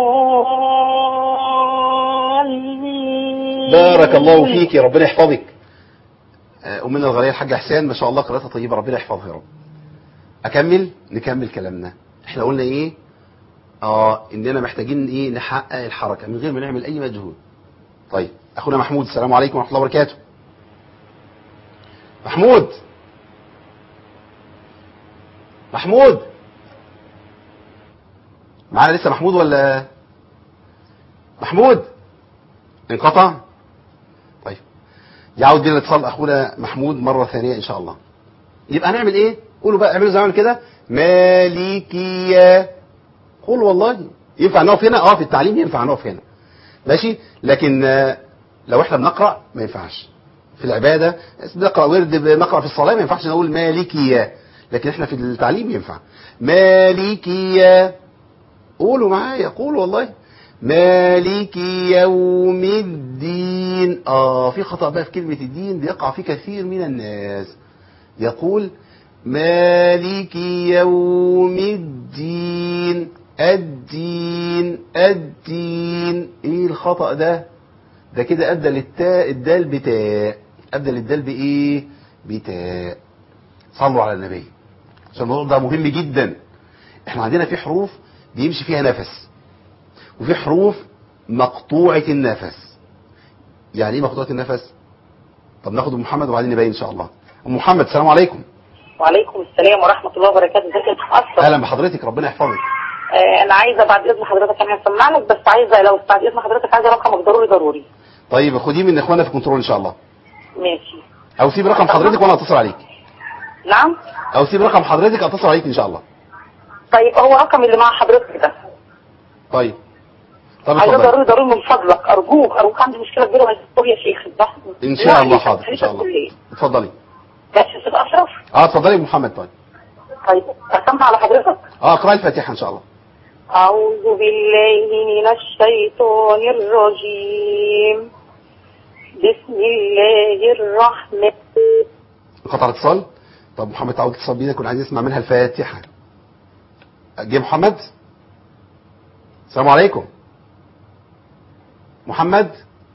Speaker 4: الضالين.
Speaker 3: بارك الله فيك، ربنا يحفظك. أمنا الغالية الحاج حسين ما شاء الله قراءتها طيبة، ربنا يحفظها يا رب. أكمل نكمل كلامنا. احنا قلنا ايه؟ اه اننا محتاجين ايه؟ نحقق الحركة من غير ما نعمل اي مجهود. طيب اخونا محمود، السلام عليكم ورحمة الله وبركاته. محمود محمود معانا لسه محمود ولا محمود انقطع؟ طيب يعود بنا الاتصال اخونا محمود مرة ثانية ان شاء الله. يبقى هنعمل ايه؟ قولوا بقى، اعملوا زي ما عمل كده. مالكية. قولوا والله ينفع نقف هنا. اه في التعليم ينفع نقف هنا ماشي، لكن لو احنا بنقرأ ما ينفعش. في العبادة بنقرأ ورد، بنقرأ في الصلاة ما ينفعش نقول مالكية، لكن احنا في التعليم ينفع. مالكية. قولوا معايا، قولوا والله. مالك يوم الدين. اه في خطأ بقى في كلمة الدين بيقع فيه كثير من الناس. يقول مالك يوم الدين. الدين الدين. ايه الخطأ ده؟ ده كده ادى للتاء الدال بتاء. ادى للدال بايه؟ بتاء. صلوا على النبي عشان الموضوع ده مهم جدا. احنا عندنا في حروف بيمشي فيها نفس، وفي حروف مقطوعة النفس. يعني ايه مقطوعة النفس؟ طب ناخد ام محمد وبعدين نبين ان شاء الله. ام محمد السلام عليكم.
Speaker 4: وعليكم السلام ورحمة الله وبركاته. ازيك يا شيخ أشرف؟
Speaker 3: اهلا بحضرتك، ربنا يحفظك.
Speaker 4: آه انا عايزة بعد اذن حضرتك، انا هسمع لك بس عايزة لو بعد اذن حضرتك عايزة رقمك ضروري ضروري.
Speaker 3: طيب خديه من اخوانا في كنترول ان شاء الله.
Speaker 4: ماشي.
Speaker 3: او سيب رقم حضرتك وانا اتصل عليك.
Speaker 4: نعم.
Speaker 3: او سيب رقم حضرتك اتصل عليك ان شاء الله.
Speaker 4: طيب هو رقم اللي مع حضرتك ده.
Speaker 3: طيب طب
Speaker 4: عايزة
Speaker 3: اتفضل.
Speaker 4: ضروري ضروري من فضلك، ارجوك ارجوك، عندي مشكلة كبيرة مع يا شيخ.
Speaker 3: ان شاء الله حاضر ان شاء الله. اتفضلي.
Speaker 4: ماشي يا شيخ اشرف.
Speaker 3: اه اتفضلي يا محمد. طيب
Speaker 4: طيب اسمع على حضرتك.
Speaker 3: اه اقرأ الفاتحة ان شاء الله.
Speaker 4: أعوذ بالله من الشيطان الرجيم. بسم الله الرحمن.
Speaker 3: قطع الاتصال. طب محمد تعود اتصال بينا، كنا عايزين نسمع منها الفاتحة. جه محمد. السلام عليكم محمد.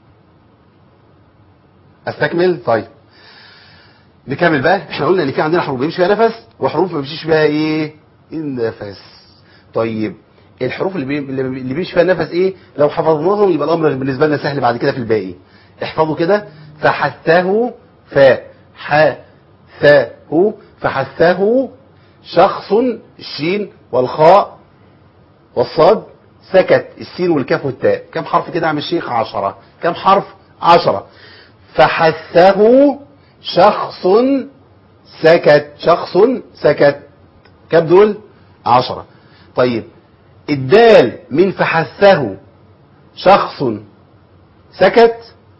Speaker 3: استكمل. طيب نكمل بقى. احنا قلنا ان في عندنا حروف بيمشي فيها نفس وحروف ما بيمشيش فيها ايه؟ النفس. طيب الحروف اللي بي... اللي بيمشي فيها النفس ايه؟ لو حفظناهم يبقى الامر بالنسبه لنا سهل بعد كده في الباقي. احفظوا كده. فحثه ف ح ث هو فحثه شخص الشين والخاء والصاد سكت السين والكاف والتاء. كم حرف كده يا عم الشيخ؟ عشرة. كم حرف؟ عشرة. فحثه شخص سكت. شخص سكت. كم دول؟ عشرة. طيب الدال من فحثه شخص سكت.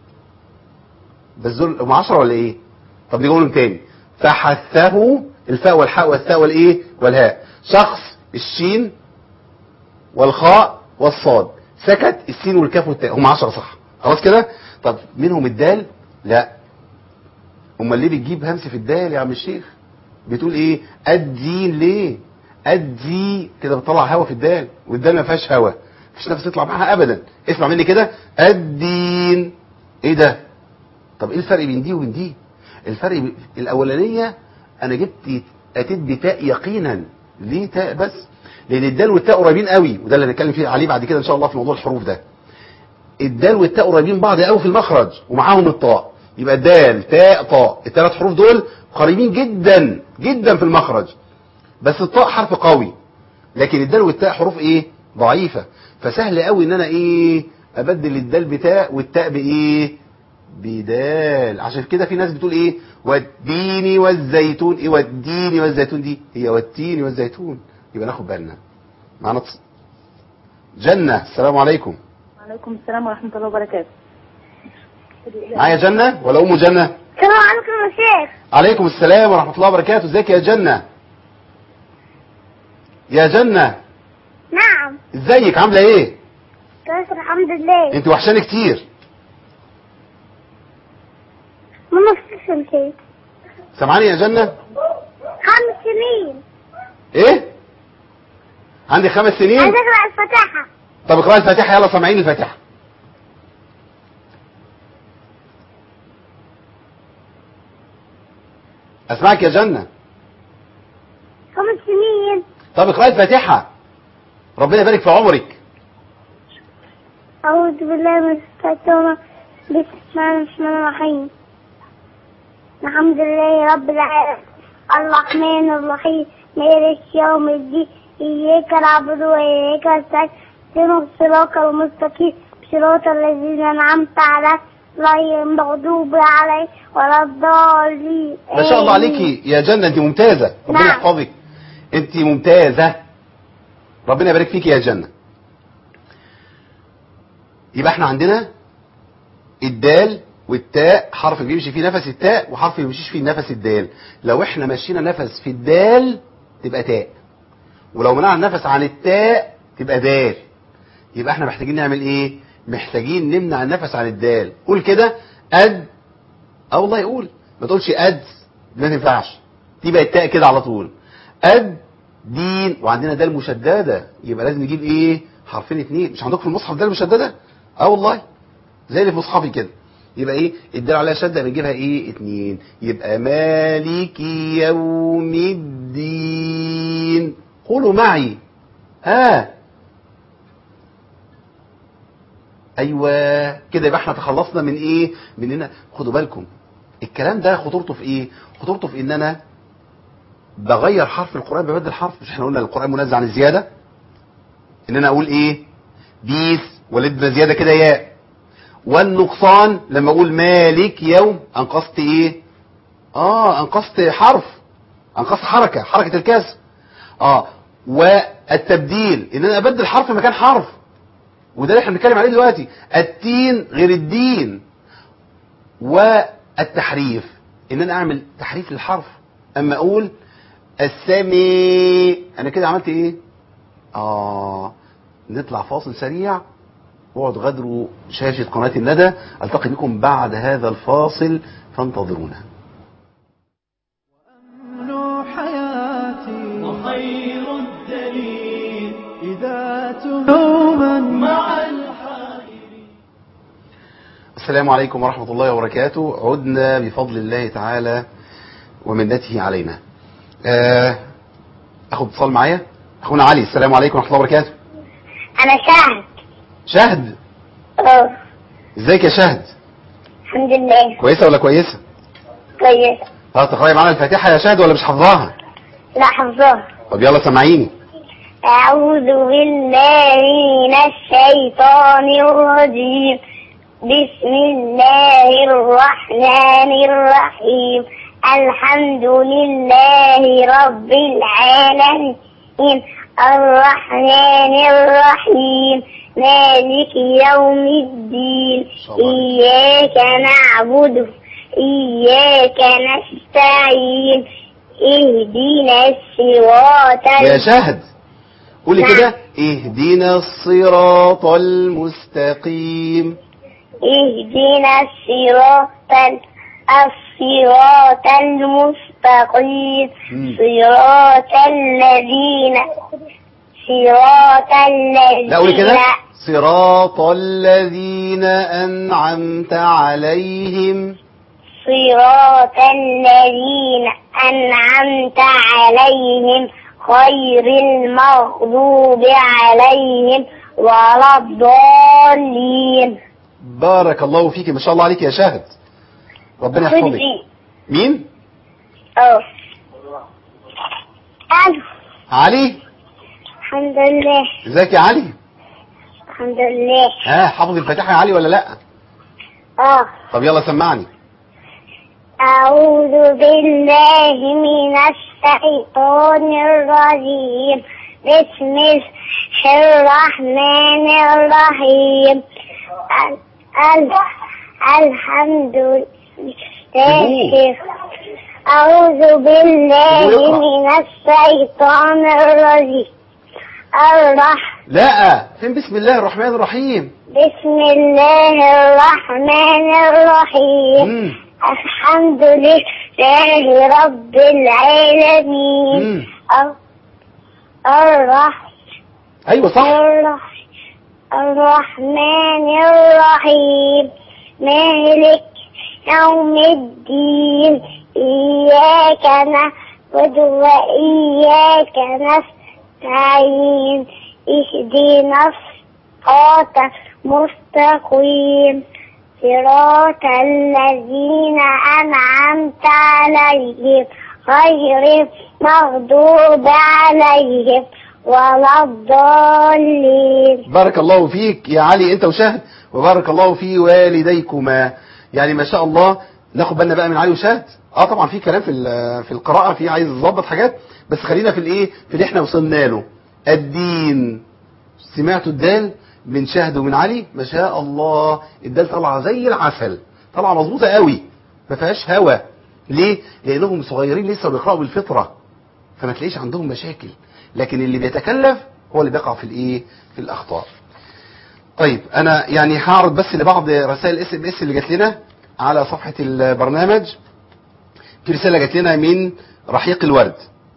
Speaker 3: بس دول هم عشرة ولا ايه؟ طب نقولهم تاني. فحثه، الفاء والحاء والثاء والايه والهاء. شخص الشين والخاء والصاد، سكت السين والكاف والتاء، هم عشرة صح. خلاص كده. طب منهم الدال؟ لا. امال ليه بتجيب همس في الدال يا عم الشيخ؟ بتقول ايه؟ الدين. ليه؟ الدي كده بتطلع هوا في الدال، والدال ما فيهاش هوا، مفيش نفس يطلع معاها ابدا. اسمع مني كده، الدين. ايه ده؟ طب ايه الفرق بين دي وبين دي؟ الفرق ب... الاولانيه انا جبت اتيت بتاء يقينا. ليه تاء بس؟ لان الدال والتاء قريبين قوي، وده اللي هنتكلم فيه عليه بعد كده ان شاء الله في موضوع الحروف ده. الدال والتاء قريبين بعض قوي في المخرج، ومعاهم الطاء. يبقى دال تاء طاء، الثلاث حروف دول قريبين جدا جدا في المخرج، بس الطاء حرف قوي، لكن الدال والتاء حروف ايه؟ ضعيفه. فسهل قوي ان انا ايه؟ ابدل الدال بتاء والتاء بايه؟ بدال. عشان كده في ناس بتقول ايه؟ والتين والزيتون. ايه والتين والزيتون دي؟ هي والتين والزيتون. يبقى ناخد بالنا. معانا جنة. السلام عليكم.
Speaker 5: وعليكم السلام ورحمة الله وبركاته.
Speaker 3: معايا جنة ولا ام جنة؟
Speaker 6: السلام عليكم يا شيخ.
Speaker 3: عليكم السلام ورحمة الله وبركاته. ازيك يا جنة؟ يا جنة.
Speaker 6: نعم.
Speaker 3: ازيك عاملة ايه؟
Speaker 6: كويس الحمد لله.
Speaker 3: انت وحشاني كتير.
Speaker 6: ماما في شيء.
Speaker 3: سامعاني يا جنة؟
Speaker 6: خمس سنين.
Speaker 3: ايه؟ عندي خمس سنين؟
Speaker 6: عايز اقرا الفاتحة.
Speaker 3: طب اقرأ الفاتحة، يلا سامعين الفاتحة. اسمعك يا جنة.
Speaker 6: خمس سنين.
Speaker 3: طب اقرأ الفاتحة، ربنا يبارك في عمرك.
Speaker 6: أعوذ بالله من الشيطان بسم الله الرحمن الرحيم. الحمد لله رب العالمين الرحمن الرحيم مالك يوم الدين إياك نعبد وإياك نستعين اهدنا الصراط المستقيم صراط الذين أنعمت عليهم غير المغضوب عليهم ولا الضالين.
Speaker 3: ما شاء الله عليكي يا جنة، انت ممتازة، ربنا
Speaker 6: نعم.
Speaker 3: يحفظك، انت ممتازة، ربنا يبارك فيك يا جنة. يبقى احنا عندنا الدال والتاء، حرف بيمشي فيه نفس التاء وحرف ما بيمشيش فيه نفس الدال. لو احنا مشينا نفس في الدال تبقى تاء، ولو منعنا النفس عن التاء تبقى دال. يبقى احنا محتاجين نعمل ايه؟ محتاجين نمنع النفس عن الدال. قول كده اد. اه والله يقول، ما تقولش اد، ما تنفعش، تبقى التاء كده على طول. اد دين، وعندنا دال مشدده، يبقى لازم نجيب ايه؟ حرفين اتنين. مش عندكم في المصحف دال مشدده؟ اه والله زي اللي في مصحفي كده. يبقى ايه؟ الدال عليها شده بنجيبها ايه؟ اتنين. يبقى مالك يوم الدين. قولوا معي. ها ايوه كده. يبقى احنا تخلصنا من ايه؟ من هنا. خدوا بالكم الكلام ده خطورته في ايه؟ خطورته في ان انا بغير حرف القرآن، ببدل حرف. مش احنا قلنا القرآن منزه عن الزياده؟ ان انا اقول ايه؟ بيس ولدنا زياده كده ياء. والنقصان لما اقول مالك يوم انقصت ايه؟ اه انقصت حرف، انقصت حركه، حركه الكسر. اه والتبديل ان انا ابدل حرف مكان حرف، وده اللي احنا بنتكلم عليه دلوقتي. التين غير الدين. والتحريف ان انا اعمل تحريف للحرف. اما اقول السامي، انا كده عملت ايه؟ اه نطلع فاصل سريع، واقعدوا غادروا شاشة قناة الندى. التقي بكم بعد هذا الفاصل فانتظرونا.
Speaker 2: وأمن حياتي
Speaker 1: وخير الدليل
Speaker 2: إذا تهوما
Speaker 1: مع الحائرين.
Speaker 3: السلام عليكم ورحمة الله وبركاته. عدنا بفضل الله تعالى ومنته علينا. آه، اخد اتصال معايا. اخونا علي، السلام عليكم ورحمة الله وبركاته.
Speaker 6: أنا شاهد.
Speaker 3: شهد،
Speaker 6: اه
Speaker 3: ازيك يا شهد؟
Speaker 6: الحمد لله.
Speaker 3: كويسة ولا كويسة؟
Speaker 6: كويس.
Speaker 3: اه تقرأي معانا الفاتحة يا شهد ولا مش حافظاها؟
Speaker 6: لا حفظها.
Speaker 3: طب يلا سمعيني.
Speaker 6: أعوذ بالله من الشيطان الرجيم. بسم الله الرحمن الرحيم. الحمد لله رب العالمين الرحمن الرحيم مالك يوم الدين إياك نعبد إياك نستعين اهدنا الصراط
Speaker 3: يا شهد قولي كده اهدنا الصراط المستقيم.
Speaker 6: اهدنا الصراط الصراط المستقيم صراط الذين صراط الذين
Speaker 3: لا قولي كده صراط الذين أنعمت عليهم
Speaker 6: صراط الذين أنعمت عليهم غير المغضوب عليهم ولا الضالين.
Speaker 3: بارك الله فيك، ما شاء الله عليك يا شاهد، ربنا يحفظك. مين؟
Speaker 6: اه الو
Speaker 3: علي.
Speaker 6: الحمد لله.
Speaker 3: ازيك يا علي؟
Speaker 6: الحمد لله.
Speaker 3: ها حافظ الفاتحة يا علي ولا لا؟
Speaker 6: اه
Speaker 3: طب يلا سمعني.
Speaker 6: أعوذ بالله من الشيطان الرجيم بسم الله الرحمن الرحيم ال الحمد لله. أعوذ بالله من الشيطان الرجيم الرحمن
Speaker 3: لا فين بسم الله الرحمن الرحيم؟
Speaker 6: بسم الله الرحمن الرحيم مم. الحمد لله رب العالمين الرحمن
Speaker 3: ايوه صح
Speaker 6: الرحمن الرحيم مالك يوم الدين إياك نعبد وإياك نستعين اهدنا الصراط المستقيم صراط الذين أنعمت عليهم غير المغضوب عليهم ولا الضالين.
Speaker 3: بارك الله فيك يا علي انت وشهد، وبارك الله في والديكما. يعني ما شاء الله. ناخد بالنا بقى من علي وشهد. اه طبعا في كلام في في القراءة، في عايز نظبط حاجات، بس خلينا في الايه في اللي احنا وصلنا له. الدين. سمعتوا الدال من شهد ومن علي؟ ما شاء الله الدال طالعه زي العسل، طالعه مظبوطه قوي، ما فيهاش هوا. ليه؟ لانهم صغيرين لسه بيقراوا بالفطره، فما تلاقيش عندهم مشاكل. لكن اللي بيتكلف هو اللي بيقع في الايه في الاخطاء. طيب انا يعني هعرض بس لبعض رسائل الاس ام اس اللي جات لنا على صفحه البرنامج. في رساله جات لنا من رحيق الورد،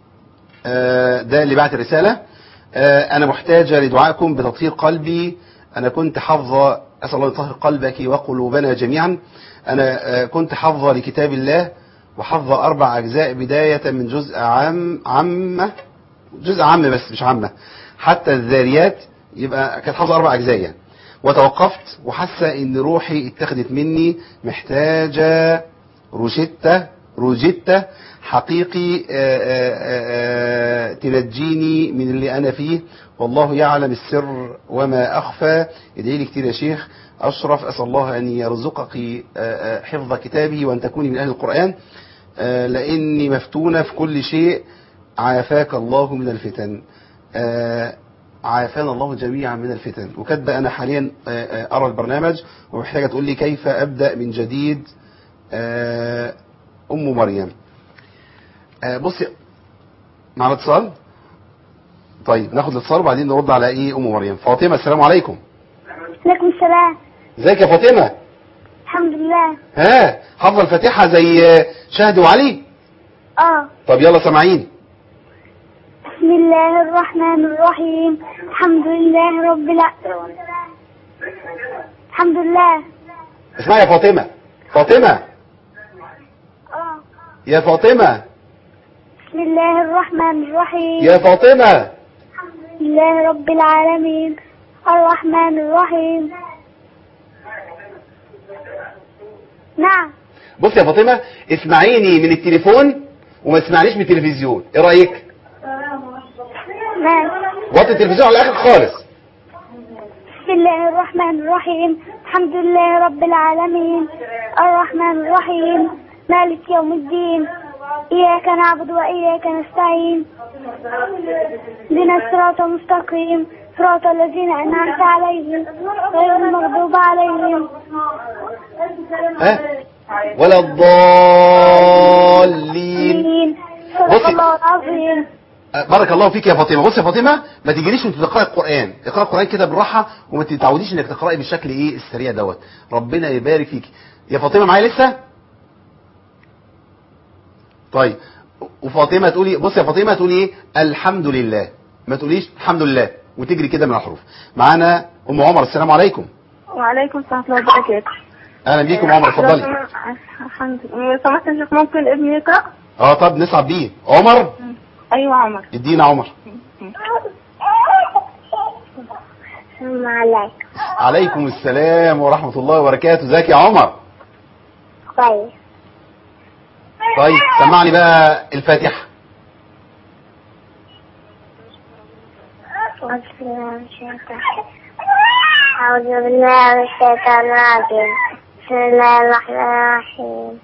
Speaker 3: آه ده اللي بعت الرساله. أنا محتاجة لدعائكم بتطهير قلبي. أنا كنت حافظة، أسأل الله يطهر قلبك وقلوبنا جميعا. أنا كنت حافظة لكتاب الله، وحافظة أربع أجزاء بداية من جزء عام عامة جزء عام بس مش عامة حتى الذاريات، يبقى كانت حافظة أربع أجزاء يعني. وتوقفت وحاسة إن روحي اتخذت مني، محتاجة روشتة روجتة حقيقي آآ آآ تنجيني من اللي أنا فيه، والله يعلم السر وما أخفى. ادعي لي كتير يا شيخ أشرف، أسأل الله أن يرزقك حفظ كتابه وأن تكوني من أهل القرآن، لأني مفتونة في كل شيء. عافاك الله من الفتن. عافانا الله جميعا من الفتن. وكاتبه أنا حاليا أرى البرنامج ومحتاجة تقول لي كيف أبدأ من جديد. أم مريم. بصي معنا اتصال. طيب ناخد الاتصال وبعدين نرد على ايه ام مريم. فاطمه السلام عليكم.
Speaker 6: عليكم السلام.
Speaker 3: ازيك يا فاطمه؟
Speaker 6: الحمد لله.
Speaker 3: ها حافظه الفاتحه زي شهد وعلي؟
Speaker 6: اه.
Speaker 3: طب يلا سامعين.
Speaker 6: بسم الله الرحمن الرحيم الحمد لله رب العالمين. الحمد لله.
Speaker 3: اسمعي يا فاطمه. فاطمه.
Speaker 6: اه.
Speaker 3: يا فاطمه.
Speaker 6: بسم الله الرحمن الرحيم.
Speaker 3: يا فاطمه.
Speaker 6: الحمد لله رب العالمين الرحمن الرحيم. نعم.
Speaker 3: بص يا فاطمه اسمعيني من التليفون وما تسمعنيش من التلفزيون، ايه رايك؟
Speaker 6: نعم.
Speaker 3: وطي التلفزيون على الاخر خالص.
Speaker 6: بسم الله الرحمن الرحيم الحمد لله رب العالمين الرحمن الرحيم مالك يوم الدين إياك نعبد وإياك نستعين اهدنا الصراط المستقيم صراط الذين أنعمت عليهم غير المغضوب عليهم.
Speaker 3: ها ولا الضالين.
Speaker 6: صدق الله العظيم.
Speaker 3: بارك الله فيك يا فاطمه. بص يا فاطمه، ما تجيليش وانت بتقراي القران، اقراي القران كده بالراحه، وما تتعوديش انك تقراي بالشكل ايه السريع دوت. ربنا يبارك فيك يا فاطمه. معايا لسه؟ طيب وفاطمه تقولي، بص يا فاطمه تقولي ايه؟ الحمد لله، ما تقوليش الحمد لله وتجري كده من الحروف. معانا ام عمر. السلام عليكم.
Speaker 5: وعليكم السلام ورحمة الله وبركاته.
Speaker 3: اهلا بيكم عمر، اتفضلي.
Speaker 5: الحمد لله. لو سمحت يا شيخ ممكن ابني يقرأ؟
Speaker 3: اه طب نصعب بيه. عمر.
Speaker 5: ايوه عمر.
Speaker 3: ادينا عمر.
Speaker 6: السلام عليكم.
Speaker 3: عليكم السلام ورحمة الله وبركاته. ازيك يا عمر؟
Speaker 6: طيب.
Speaker 3: طيب سمعني بقى الفاتحة.
Speaker 6: أعوذ بالله من الشيطان الرجيم. بسم الله الرحمن الرحيم.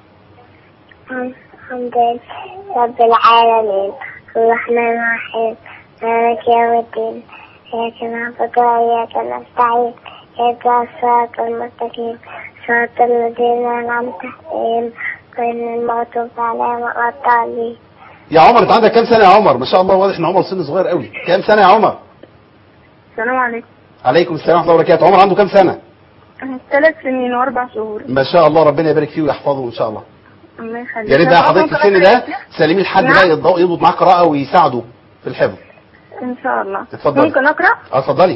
Speaker 6: الحمد لله رب العالمين الرحمن الرحيم مالك يوم الدين إياك نعبد وإياك نستعين اهدنا الصراط المستقيم صراط الذين أنعمت عليهم غير المغضوب عليهم ولا الضالين.
Speaker 3: يا عمر انت عندك كام سنة يا عمر؟ ما شاء الله واضح ان عمر سن صغير قوي. كام سنة يا عمر؟
Speaker 5: السلام عليكم.
Speaker 3: عليكم السلام ورحمة الله وبركاته. عمر عنده كام سنة؟
Speaker 5: ثلاث سنين واربع شهور.
Speaker 3: ما شاء الله ربنا يبارك فيه ويحفظه ان شاء الله.
Speaker 5: الله يخليك.
Speaker 3: يا ريت بقى حضرتك في السن ده سلمي لحد
Speaker 5: نعم.
Speaker 3: بقى يض- يضبط معاه قراءة ويساعده في الحفظ.
Speaker 5: ان شاء الله.
Speaker 3: اتفضلي.
Speaker 5: ممكن اقرأ؟
Speaker 3: اه اتفضلي.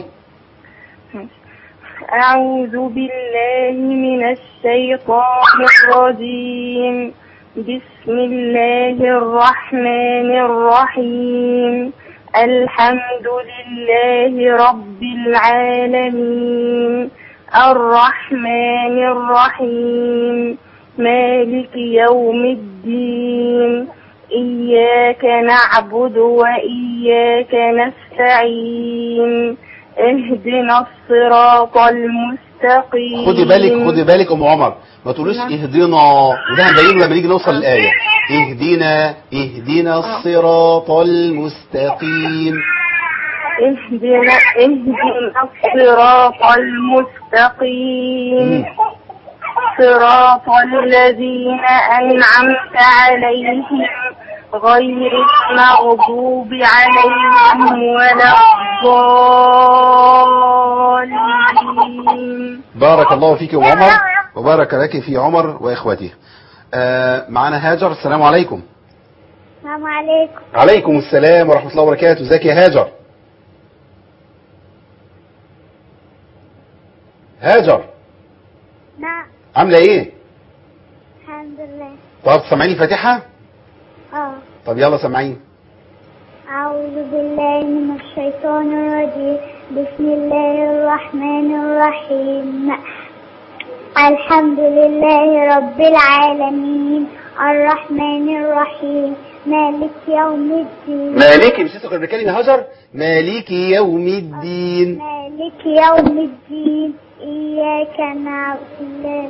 Speaker 5: أعوذ بالله من الشيطان الرجيم. بسم الله الرحمن الرحيم. الحمد لله رب العالمين الرحمن الرحيم مالك يوم الدين إياك نعبد وإياك نستعين اهدنا الصراط المستقيم.
Speaker 3: خدي بالك خدي بالك ام عمر، ما تقولوش اهدنا، وده هنبينه لما نيجي نوصل للآية. اهدنا اهدنا الصراط المستقيم.
Speaker 5: اهدنا اهدنا الصراط المستقيم صراط الذين أنعمت عليهم غير المغضوب عليهم ولا الضالين.
Speaker 3: بارك الله فيك يا ام عمر وبارك لك في عمر واخوته. آه معانا هاجر. السلام عليكم.
Speaker 6: السلام عليكم.
Speaker 3: عليكم السلام ورحمة الله وبركاته. ازيك يا هاجر؟ هاجر
Speaker 6: نعم.
Speaker 3: عاملة ايه؟
Speaker 6: الحمد لله.
Speaker 3: طب سمعيني الفاتحة؟
Speaker 6: اه.
Speaker 3: طب يلا سمعيني.
Speaker 6: أعوذ بالله من الشيطان الرجيم. بسم الله الرحمن الرحيم. الحمد لله رب العالمين الرحمن الرحيم مالك يوم الدين.
Speaker 3: مالكي، مش لسه كنا بنتكلم يا هاجر؟ مالكي يوم الدين.
Speaker 6: مالك يوم الدين إياك نعبد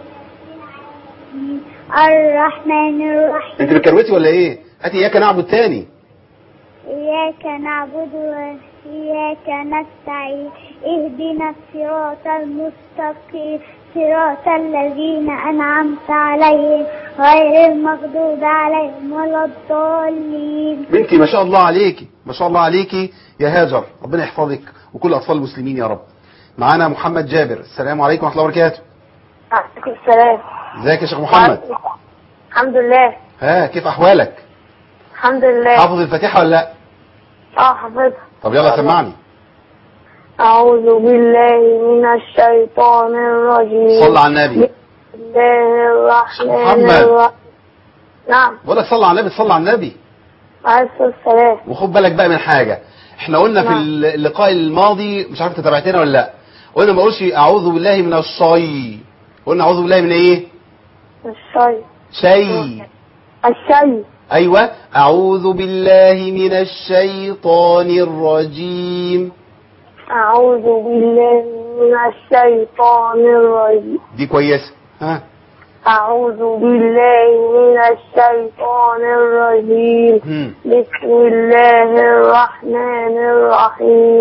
Speaker 6: الرحمن الرحيم.
Speaker 3: انت بتكروتي ولا ايه؟ هاتي اياك نعبد تاني.
Speaker 6: إياك نعبد وإياك نستعين اهدنا الصراط المستقيم صراط الذين أنعمت عليهم غير المغضوب عليهم ولا الضالين.
Speaker 3: بنتي ما شاء الله عليكي، ما شاء الله عليكي يا هاجر، ربنا يحفظك وكل أطفال المسلمين يا رب. معانا محمد جابر. السلام عليكم ورحمة الله وبركاته.
Speaker 4: عليكم السلام.
Speaker 3: ازيك يا شيخ محمد؟
Speaker 4: الحمد لله.
Speaker 3: ها كيف أحوالك؟
Speaker 4: الحمد لله.
Speaker 3: حافظ الفاتحة ولا لا؟
Speaker 4: اه حافظها.
Speaker 3: طب يلا سمعني.
Speaker 4: أعوذ بالله من الشيطان الرجيم.
Speaker 3: صلى على النبي.
Speaker 4: بسم الله الرحمن
Speaker 3: محمد.
Speaker 4: الرحيم. نعم.
Speaker 3: بقول لك صلى على النبي، صلى على النبي.
Speaker 4: عليه السلام.
Speaker 3: وخد بالك بقى من حاجة، احنا قلنا في اللقاء الماضي، مش عارف انت تابعتنا ولا لا، قلنا ما اقولش اعوذ بالله من الشي، قلنا اعوذ بالله من ايه؟
Speaker 4: الشي.
Speaker 3: شيء.
Speaker 4: الشي.
Speaker 3: ايوه، اعوذ بالله من الشيطان الرجيم.
Speaker 4: أعوذ بالله من الشيطان الرجيم.
Speaker 3: دي كويسة. ها
Speaker 4: أعوذ بالله من الشيطان الرجيم.
Speaker 3: هم.
Speaker 4: بسم الله الرحمن الرحيم.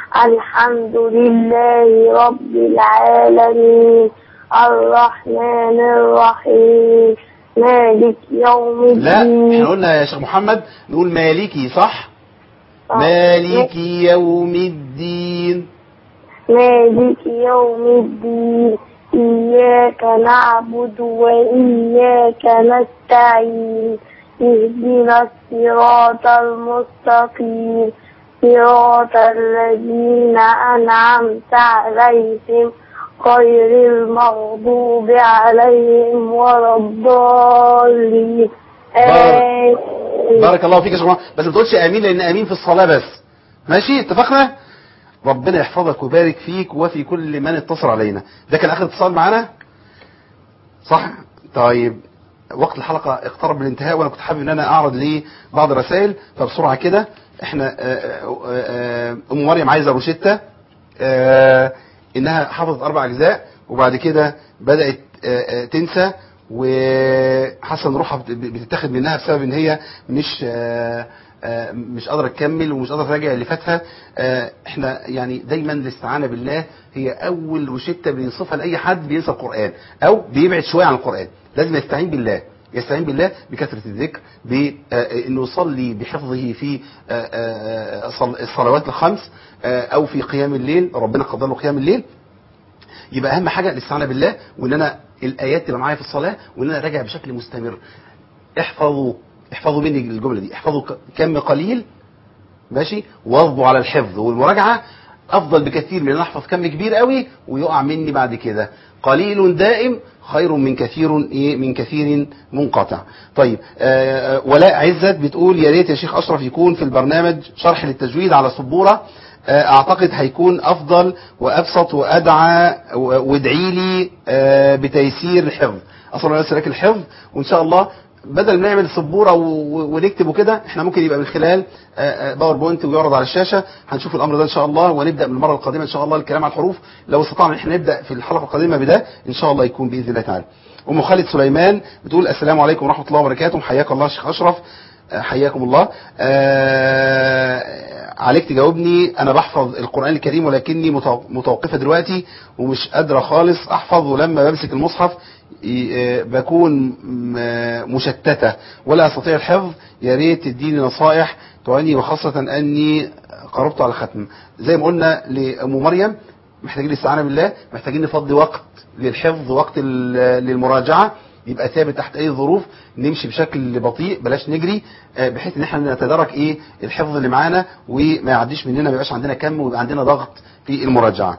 Speaker 5: الحمد لله رب العالمين الرحمن الرحيم مالك يوم الدين.
Speaker 3: لا احنا قلنا يا شيخ محمد نقول مالكي صح؟
Speaker 5: آه.
Speaker 3: مالكي يوم الدين.
Speaker 5: مالك يوم الدين إياك نعبد وإياك نستعين اهدنا الصراط المستقيم صراط الذين أنعمت عليهم غير المغضوب عليهم ولا الضالين. آمين.
Speaker 3: بارك الله فيك يا شيخ محمد، بس ما تقولش امين لان امين في الصلاه بس. ماشي اتفقنا؟ ربنا يحفظك ويبارك فيك وفي كل من اتصل علينا. ده كان اخر اتصال معانا صح؟ طيب وقت الحلقه اقترب من الانتهاء وانا كنت حابب ان انا اعرض ليه بعض الرسائل، فبسرعه كده احنا ام مريم عايزه روشته انها حفظت اربع اجزاء وبعد كده بدات تنسى وحاسه ان روحها بتتاخد منها بسبب ان هي مش مش قادره تكمل ومش قادره تراجع اللي فاتها. احنا يعني دايما الاستعانه بالله هي اول روشته بننصفها لاي حد بينسى القران او بيبعد شويه عن القران. لازم يستعين بالله، يستعين بالله بكثره الذكر، بانه يصلي بحفظه في الصلوات الخمس او في قيام الليل، ربنا قدر له قيام الليل. يبقى اهم حاجه الاستعانه بالله وان انا الايات تبقى معايا في الصلاه وان انا اراجع بشكل مستمر. احفظوا احفظوا مني الجمله دي، احفظوا كم قليل ماشي واظبوا على الحفظ والمراجعه افضل بكثير من ان احفظ كم كبير قوي ويقع مني بعد كده. قليل دائم خير من كثير ايه من كثير منقطع. طيب آه ولاء عزت بتقول يا ريت يا شيخ اشرف يكون في البرنامج شرح للتجويد على سبوره، آه اعتقد هيكون افضل وابسط وادعى وادعي لي آه بتيسير الحفظ. اصلا انا لك الحفظ وان شاء الله بدل ما نعمل سبوره ونكتب وكده احنا ممكن يبقى من خلال باوربوينت ويعرض على الشاشه. هنشوف الامر ده ان شاء الله ونبدا من المره القادمه ان شاء الله الكلام على الحروف. لو استطعنا احنا نبدا في الحلقه القادمه بده ان شاء الله يكون باذن الله تعالى. ام خالد سليمان بتقول السلام عليكم ورحمه الله وبركاته. حياك الله شيخ اشرف. حياكم الله. عليك تجاوبني، انا بحفظ القران الكريم ولكني متوقفه دلوقتي ومش قادره خالص احفظ، ولما بمسك المصحف بكون مشتته ولا استطيع الحفظ. يا ريت تديني نصائح تعني وخاصه اني قربت على ختم. زي ما قلنا لام مريم محتاجين الاستعانه بالله، محتاجين نفضي وقت للحفظ وقت للمراجعه، يبقى ثابت تحت اي ظروف، نمشي بشكل بطيء بلاش نجري بحيث ان احنا نتدارك ايه الحفظ اللي معانا وما يعديش مننا، ما يبقاش عندنا كم ويبقى عندنا ضغط في المراجعه.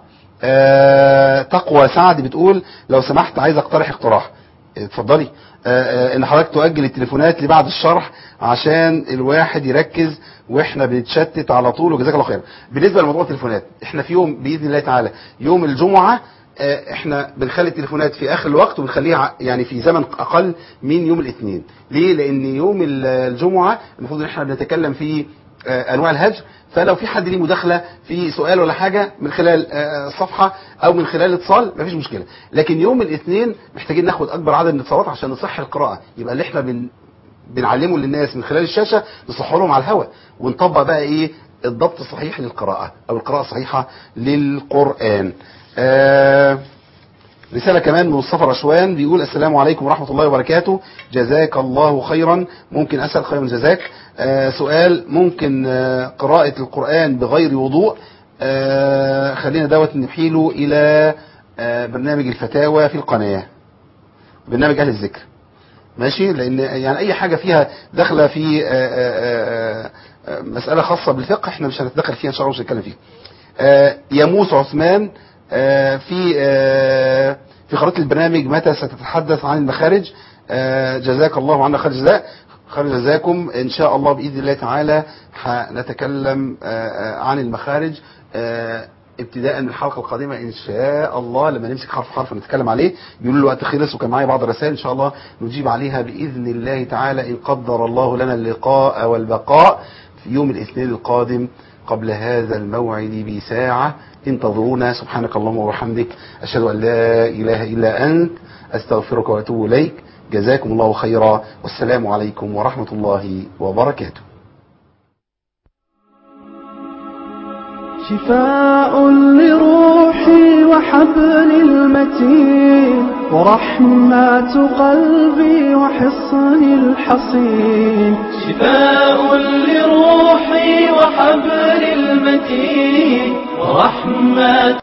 Speaker 3: أه تقوى سعد بتقول لو سمحت عايز اقترح اقتراح. اتفضلي. أه ان حضرتك تؤجل التليفونات لبعد الشرح عشان الواحد يركز واحنا بنتشتت على طول، وجزاك الله خير. بالنسبه لموضوع التليفونات احنا في يوم باذن الله تعالى يوم الجمعه احنا بنخلي التليفونات في اخر الوقت وبنخليها يعني في زمن اقل من يوم الاثنين. ليه؟ لان يوم الجمعه المفروض ان احنا بنتكلم في انواع الهجر، فلو في حد ليه مداخله في سؤال ولا حاجه من خلال الصفحه او من خلال اتصال مفيش مشكله. لكن يوم الاثنين محتاجين ناخد اكبر عدد من الاتصالات عشان نصح القراءه، يبقى اللي احنا بن بنعلمه للناس من خلال الشاشه نصحه لهم على الهواء ونطبق بقى ايه الضبط الصحيح للقراءه او القراءه الصحيحه للقران. آه رسالة كمان من مصطفى رشوان بيقول السلام عليكم ورحمة الله وبركاته. جزاك الله خيرا. ممكن أسأل خير من جزاك. آه سؤال، ممكن آه قراءة القرآن بغير وضوء؟ آه خلينا دوت نحيله إلى آه برنامج الفتاوى في القناة، برنامج أهل الذكر ماشي، لأن يعني أي حاجة فيها داخلة في آه آه آه مسألة خاصة بالفقه احنا مش هنتدخل فيها إن شاء الله، مش هنتكلم فيها. آه يموس عثمان آه في آه في خريطة البرنامج متى ستتحدث عن المخارج؟ آه جزاك الله عنا خير جزاء. خير جزاكم. ان شاء الله باذن الله تعالى هنتكلم آه عن المخارج آه ابتداء من الحلقه القادمه ان شاء الله، لما نمسك حرف حرف نتكلم عليه. بيقولوا له الوقت خلص وكان معايا بعض الرسائل ان شاء الله نجيب عليها باذن الله تعالى ان قدر الله لنا اللقاء والبقاء في يوم الاثنين القادم قبل هذا الموعد بساعة. انتظرونا. سبحانك اللهم وبحمدك أشهد أن لا إله إلا أنت أستغفرك وأتوب إليك. جزاكم الله خيرا والسلام عليكم ورحمة الله وبركاته.
Speaker 2: شفاء لروحي وحبل المتين ورحمة قلبي وحصن الحصين.
Speaker 1: شفاء لروحي وحبل المتين ورحمة